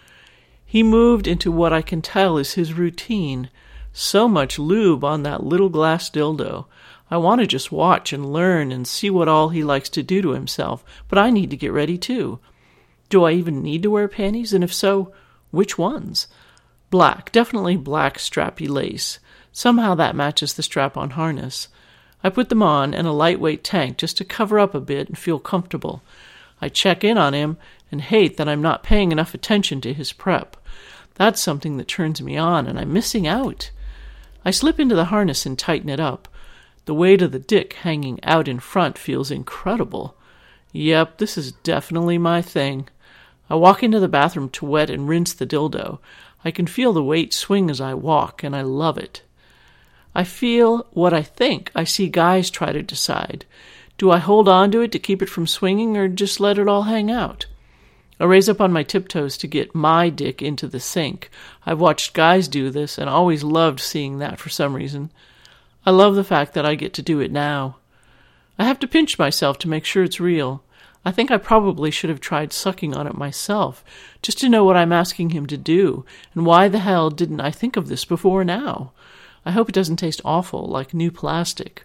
He moved into what I can tell is his routine. So much lube on that little glass dildo. I want to just watch and learn and see what all he likes to do to himself, but I need to get ready too. Do I even need to wear panties? And if so, which ones? Black, definitely black strappy lace. Somehow that matches the strap-on harness. I put them on and a lightweight tank just to cover up a bit and feel comfortable. I check in on him and hate that I'm not paying enough attention to his prep. That's something that turns me on, and I'm missing out. I slip into the harness and tighten it up. The weight of the dick hanging out in front feels incredible. Yep, this is definitely my thing. I walk into the bathroom to wet and rinse the dildo. I can feel the weight swing as I walk, and I love it. I feel what I think I see guys try to decide. Do I hold on to it to keep it from swinging or just let it all hang out? I raise up on my tiptoes to get my dick into the sink. I've watched guys do this and always loved seeing that for some reason. I love the fact that I get to do it now. I have to pinch myself to make sure it's real. I think I probably should have tried sucking on it myself, just to know what I'm asking him to do, and why the hell didn't I think of this before now? I hope it doesn't taste awful, like new plastic.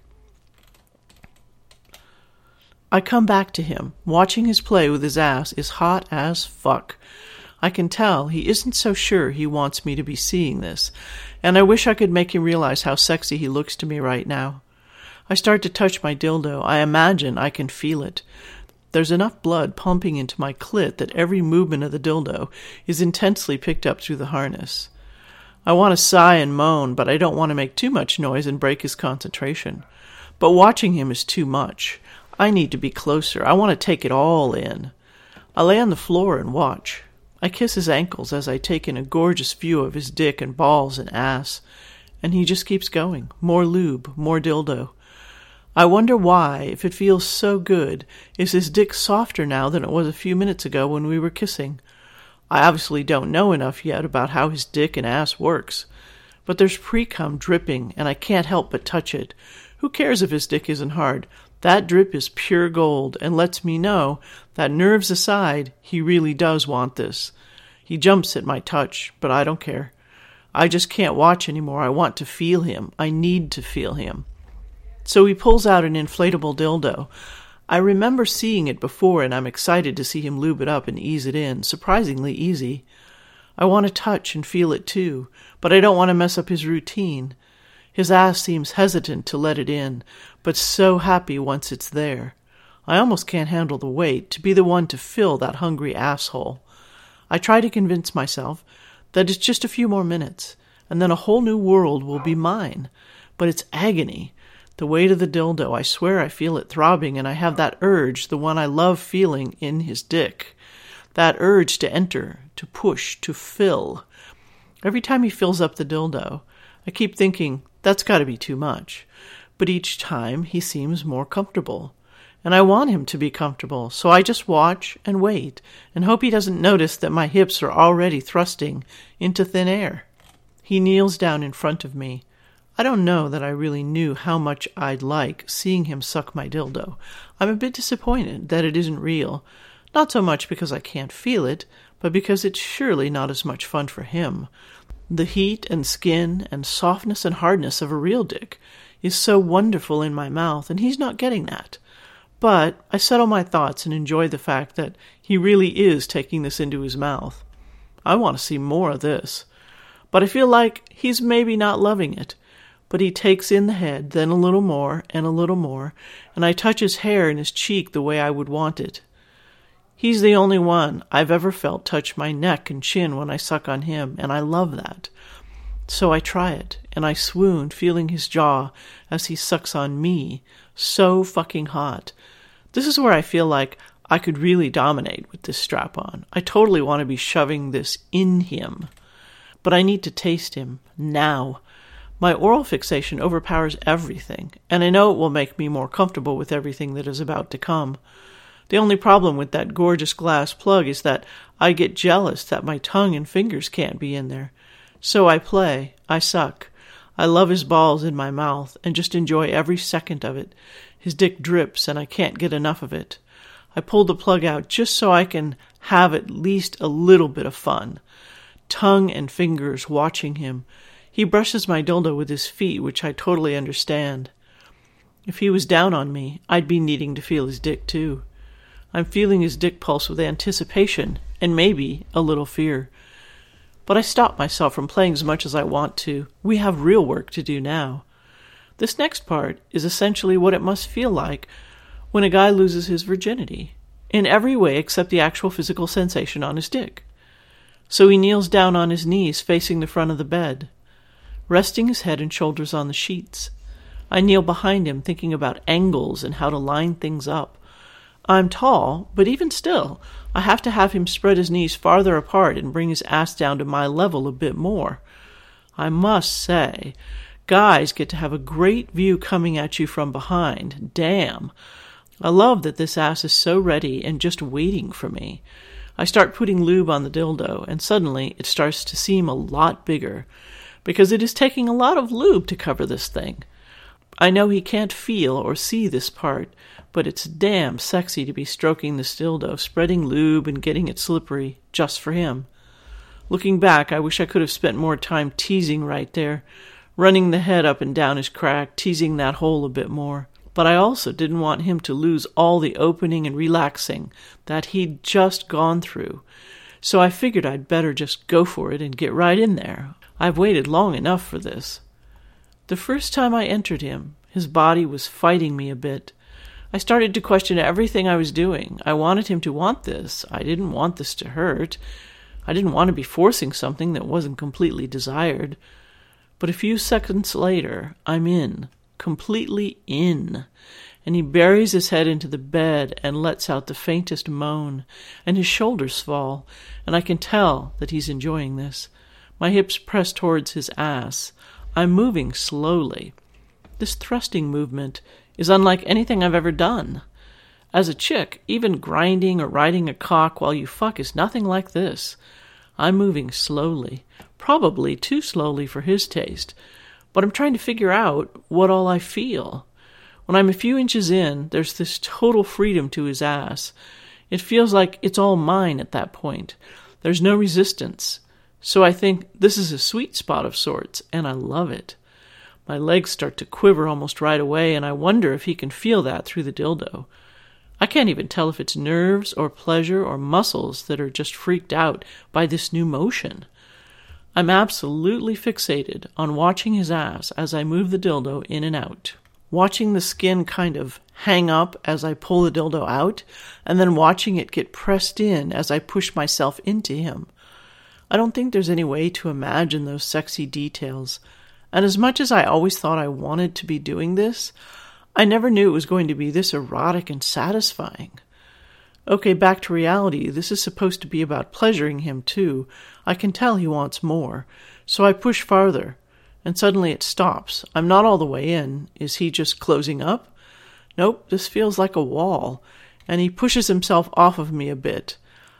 I come back to him. Watching his play with his ass is hot as fuck. I can tell he isn't so sure he wants me to be seeing this, and I wish I could make him realize how sexy he looks to me right now. I start to touch my dildo. I imagine I can feel it. There's enough blood pumping into my clit that every movement of the dildo is intensely picked up through the harness. I want to sigh and moan, but I don't want to make too much noise and break his concentration. But watching him is too much. I need to be closer. I want to take it all in. I lay on the floor and watch. I kiss his ankles as I take in a gorgeous view of his dick and balls and ass. And he just keeps going. More lube, more dildo. I wonder why, if it feels so good, is his dick softer now than it was a few minutes ago when we were kissing? I obviously don't know enough yet about how his dick and ass works. But there's pre-cum dripping, and I can't help but touch it. Who cares if his dick isn't hard? That drip is pure gold and lets me know that, nerves aside, he really does want this. He jumps at my touch, but I don't care. I just can't watch anymore. I want to feel him. I need to feel him. So he pulls out an inflatable dildo. I remember seeing it before, and I'm excited to see him lube it up and ease it in. Surprisingly easy. I want to touch and feel it too, but I don't want to mess up his routine. His ass seems hesitant to let it in, but so happy once it's there. I almost can't handle the weight, to be the one to fill that hungry asshole. I try to convince myself that it's just a few more minutes, and then a whole new world will be mine. But it's agony. The weight of the dildo, I swear I feel it throbbing, and I have that urge, the one I love feeling in his dick. That urge to enter, to push, to fill. Every time he fills up the dildo, I keep thinking, that's got to be too much. But each time he seems more comfortable. And I want him to be comfortable, so I just watch and wait, and hope he doesn't notice that my hips are already thrusting into thin air. He kneels down in front of me. I don't know that I really knew how much I'd like seeing him suck my dildo. I'm a bit disappointed that it isn't real. Not so much because I can't feel it, but because it's surely not as much fun for him. The heat and skin and softness and hardness of a real dick is so wonderful in my mouth, and he's not getting that. But I settle my thoughts and enjoy the fact that he really is taking this into his mouth. I want to see more of this. But I feel like he's maybe not loving it. But he takes in the head, then a little more, and I touch his hair and his cheek the way I would want it. He's the only one I've ever felt touch my neck and chin when I suck on him, and I love that. So I try it, and I swoon, feeling his jaw as he sucks on me, so fucking hot. This is where I feel like I could really dominate with this strap on. I totally want to be shoving this in him. But I need to taste him, now. My oral fixation overpowers everything, and I know it will make me more comfortable with everything that is about to come. The only problem with that gorgeous glass plug is that I get jealous that my tongue and fingers can't be in there. So I play, I suck. I love his balls in my mouth and just enjoy every second of it. His dick drips and I can't get enough of it. I pull the plug out just so I can have at least a little bit of fun. Tongue and fingers watching him. He brushes my dildo with his feet, which I totally understand. If he was down on me, I'd be needing to feel his dick too. I'm feeling his dick pulse with anticipation and maybe a little fear. But I stop myself from playing as much as I want to. We have real work to do now. This next part is essentially what it must feel like when a guy loses his virginity, in every way except the actual physical sensation on his dick. So he kneels down on his knees facing the front of the bed, resting his head and shoulders on the sheets. I kneel behind him thinking about angles and how to line things up. I'm tall, but even still, I have to have him spread his knees farther apart and bring his ass down to my level a bit more. I must say, Guys get to have a great view coming at you from behind. Damn. I love that this ass is so ready and just waiting for me. I start putting lube on the dildo, and suddenly it starts to seem a lot bigger, because it is taking a lot of lube to cover this thing. I know he can't feel or see this part, but it's damn sexy to be stroking this dildo, spreading lube and getting it slippery just for him. Looking back, I wish I could have spent more time teasing right there, running the head up and down his crack, teasing that hole a bit more. But I also didn't want him to lose all the opening and relaxing that he'd just gone through. So I figured I'd better just go for it and get right in there. I've waited long enough for this. The first time I entered him, his body was fighting me a bit. I started to question everything I was doing. I wanted him to want this. I didn't want this to hurt. I didn't want to be forcing something that wasn't completely desired. But a few seconds later, I'm in. Completely in, and he buries his head into the bed and lets out the faintest moan, and his shoulders fall, and I can tell that he's enjoying this. My hips press towards his ass. I'm moving slowly. This thrusting movement is unlike anything I've ever done. As a chick, even grinding or riding a cock while you fuck is nothing like this. I'm moving slowly, probably too slowly for his taste, but I'm trying to figure out what all I feel. When I'm a few inches in, there's this total freedom to his ass. It feels like it's all mine at that point. There's no resistance. So I think this is a sweet spot of sorts, and I love it. My legs start to quiver almost right away, and I wonder if he can feel that through the dildo. I can't even tell if it's nerves or pleasure or muscles that are just freaked out by this new motion. I'm absolutely fixated on watching his ass as I move the dildo in and out. Watching the skin kind of hang up as I pull the dildo out, and then watching it get pressed in as I push myself into him. I don't think there's any way to imagine those sexy details. And as much as I always thought I wanted to be doing this, I never knew it was going to be this erotic and satisfying. Okay, back to reality. This is supposed to be about pleasuring him, too. I can tell he wants more. So I push farther, and suddenly it stops. I'm not all the way in. Is he just closing up? Nope, this feels like a wall, and he pushes himself off of me a bit.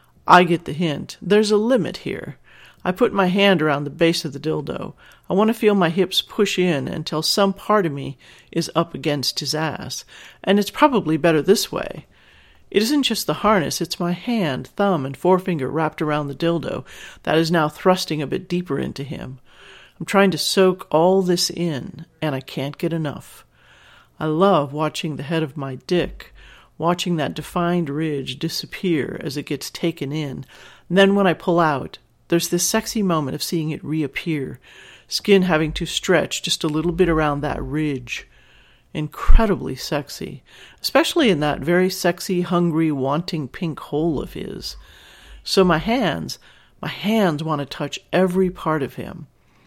I get the hint. There's a limit here. I put my hand around the base of the dildo. I want to feel my hips push in until some part of me is up against his ass, and it's probably better this way. It isn't just the harness, it's my hand, thumb, and forefinger wrapped around the dildo that is now thrusting a bit deeper into him. I'm trying to soak all this in, and I can't get enough. I love watching the head of my dick, watching that defined ridge disappear as it gets taken in. And then when I pull out, there's this sexy moment of seeing it reappear, skin having to stretch just a little bit around that ridge. Incredibly sexy, especially in that very sexy, hungry, wanting pink hole of his. So my hands want to touch every part of him.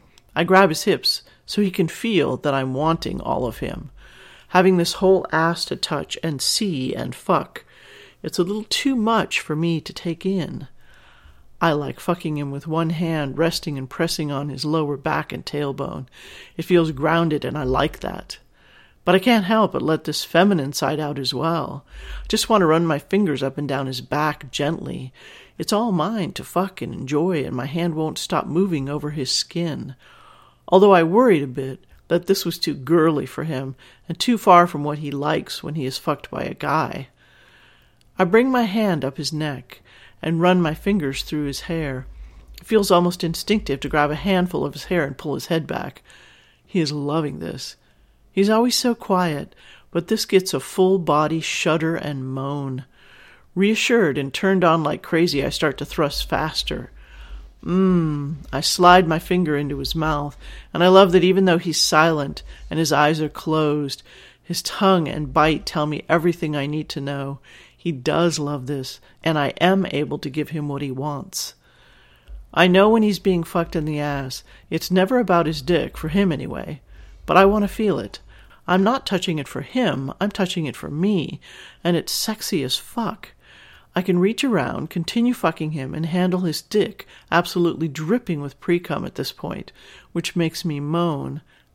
I grab his hips so he can feel that I'm wanting all of him. Having this whole ass to touch and see and fuck, it's a little too much for me to take in. I like fucking him with one hand resting and pressing on his lower back and tailbone. It feels grounded, and I like that. But I can't help but let this feminine side out as well. I just want to run my fingers up and down his back gently. It's all mine to fuck and enjoy, and my hand won't stop moving over his skin. Although I worried a bit that this was too girly for him and too far from what he likes when he is fucked by a guy. I bring my hand up his neck and run my fingers through his hair. It feels almost instinctive to grab a handful of his hair and pull his head back. He is loving this. He's always so quiet, but this gets a full body shudder and moan. Reassured and turned on like crazy, I start to thrust faster. I slide my finger into his mouth, and I love that even though he's silent and his eyes are closed, his tongue and bite tell me everything I need to know. He does love this, and I am able to give him what he wants. I know when he's being fucked in the ass, it's never about his dick, for him anyway. But I want to feel it. I'm not touching it for him, I'm touching it for me, and it's sexy as fuck. I can reach around, continue fucking him, and handle his dick absolutely dripping with pre-cum at this point, which makes me moan,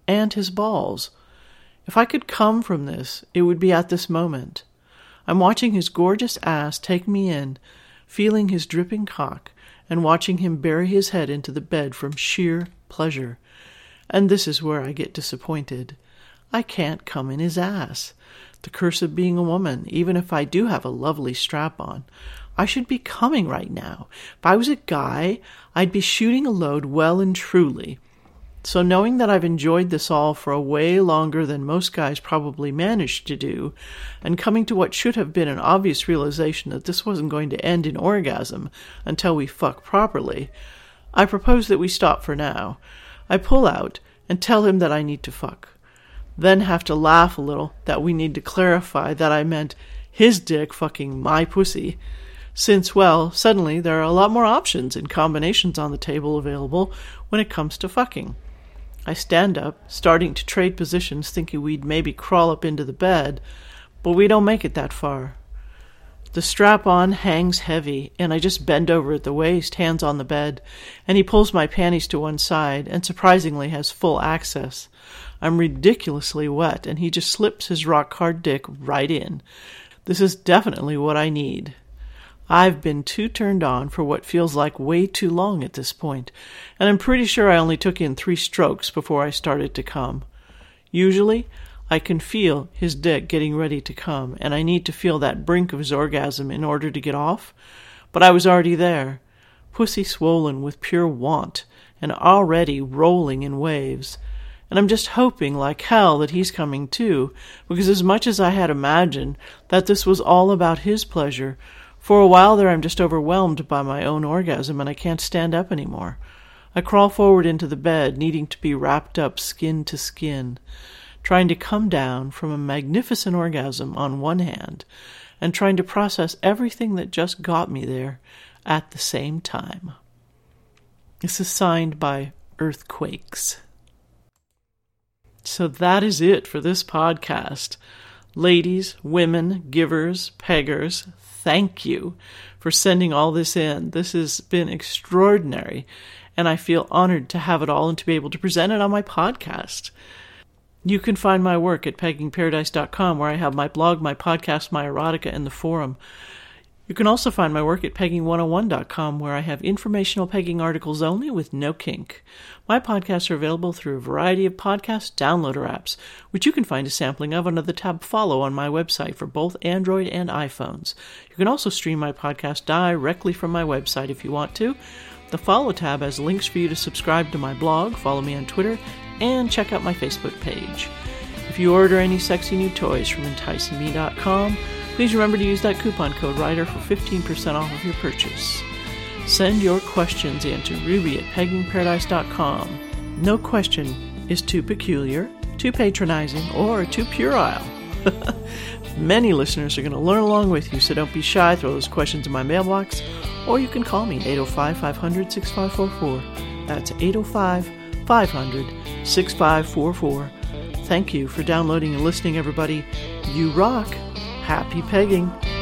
and his balls. If I could come from this, it would be at this moment. I'm watching his gorgeous ass take me in, feeling his dripping cock, and watching him bury his head into the bed from sheer pleasure. And this is where I get disappointed. I can't come in his ass. The curse of being a woman, even if I do have a lovely strap-on. I should be coming right now. If I was a guy, I'd be shooting a load well and truly. So knowing that I've enjoyed this all for a way longer than most guys probably managed to do, and coming to what should have been an obvious realization that this wasn't going to end in orgasm until we fuck properly, I propose that we stop for now. I pull out and tell him that I need to fuck. Then have to laugh a little that we need to clarify that I meant his dick fucking my pussy. Since, well, suddenly there are a lot more options and combinations on the table available when it comes to fucking. I stand up, starting to trade positions, thinking we'd maybe crawl up into the bed, but we don't make it that far. The strap-on hangs heavy, and I just bend over at the waist, hands on the bed, and he pulls my panties to one side and surprisingly has full access. I'm ridiculously wet, and he just slips his rock-hard dick right in. This is definitely what I need. I've been too turned on for what feels like way too long at this point, and I'm pretty sure I only took in 3 strokes before I started to come. Usually, I can feel his dick getting ready to come, and I need to feel that brink of his orgasm in order to get off, but I was already there, pussy swollen with pure want, and already rolling in waves. And I'm just hoping like hell that he's coming too, because as much as I had imagined that this was all about his pleasure, for a while there I'm just overwhelmed by my own orgasm and I can't stand up anymore. I crawl forward into the bed, needing to be wrapped up skin to skin, trying to come down from a magnificent orgasm on one hand, and trying to process everything that just got me there at the same time. This is signed by Earthquakes. So that is it for this podcast. Ladies, women, givers, peggers, thank you for sending all this in. This has been extraordinary, and I feel honored to have it all and to be able to present it on my podcast. You can find my work at peggingparadise.com, where I have my blog, my podcast, my erotica, and the forum. You can also find my work at pegging101.com, where I have informational pegging articles only with no kink. My podcasts are available through a variety of podcast downloader apps, which you can find a sampling of under the tab Follow on my website for both Android and iPhones. You can also stream my podcast directly from my website if you want to. The Follow tab has links for you to subscribe to my blog, follow me on Twitter, and check out my Facebook page. If you order any sexy new toys from enticingme.com, please remember to use that coupon code RIDER for 15% off of your purchase. Send your questions in to ruby@peggingparadise.com. No question is too peculiar, too patronizing, or too puerile. Many listeners are going to learn along with you, so don't be shy. Throw those questions in my mailbox, or you can call me 805-500-6544. That's 805-500-6544. Thank you for downloading and listening, everybody. You rock. Happy pegging.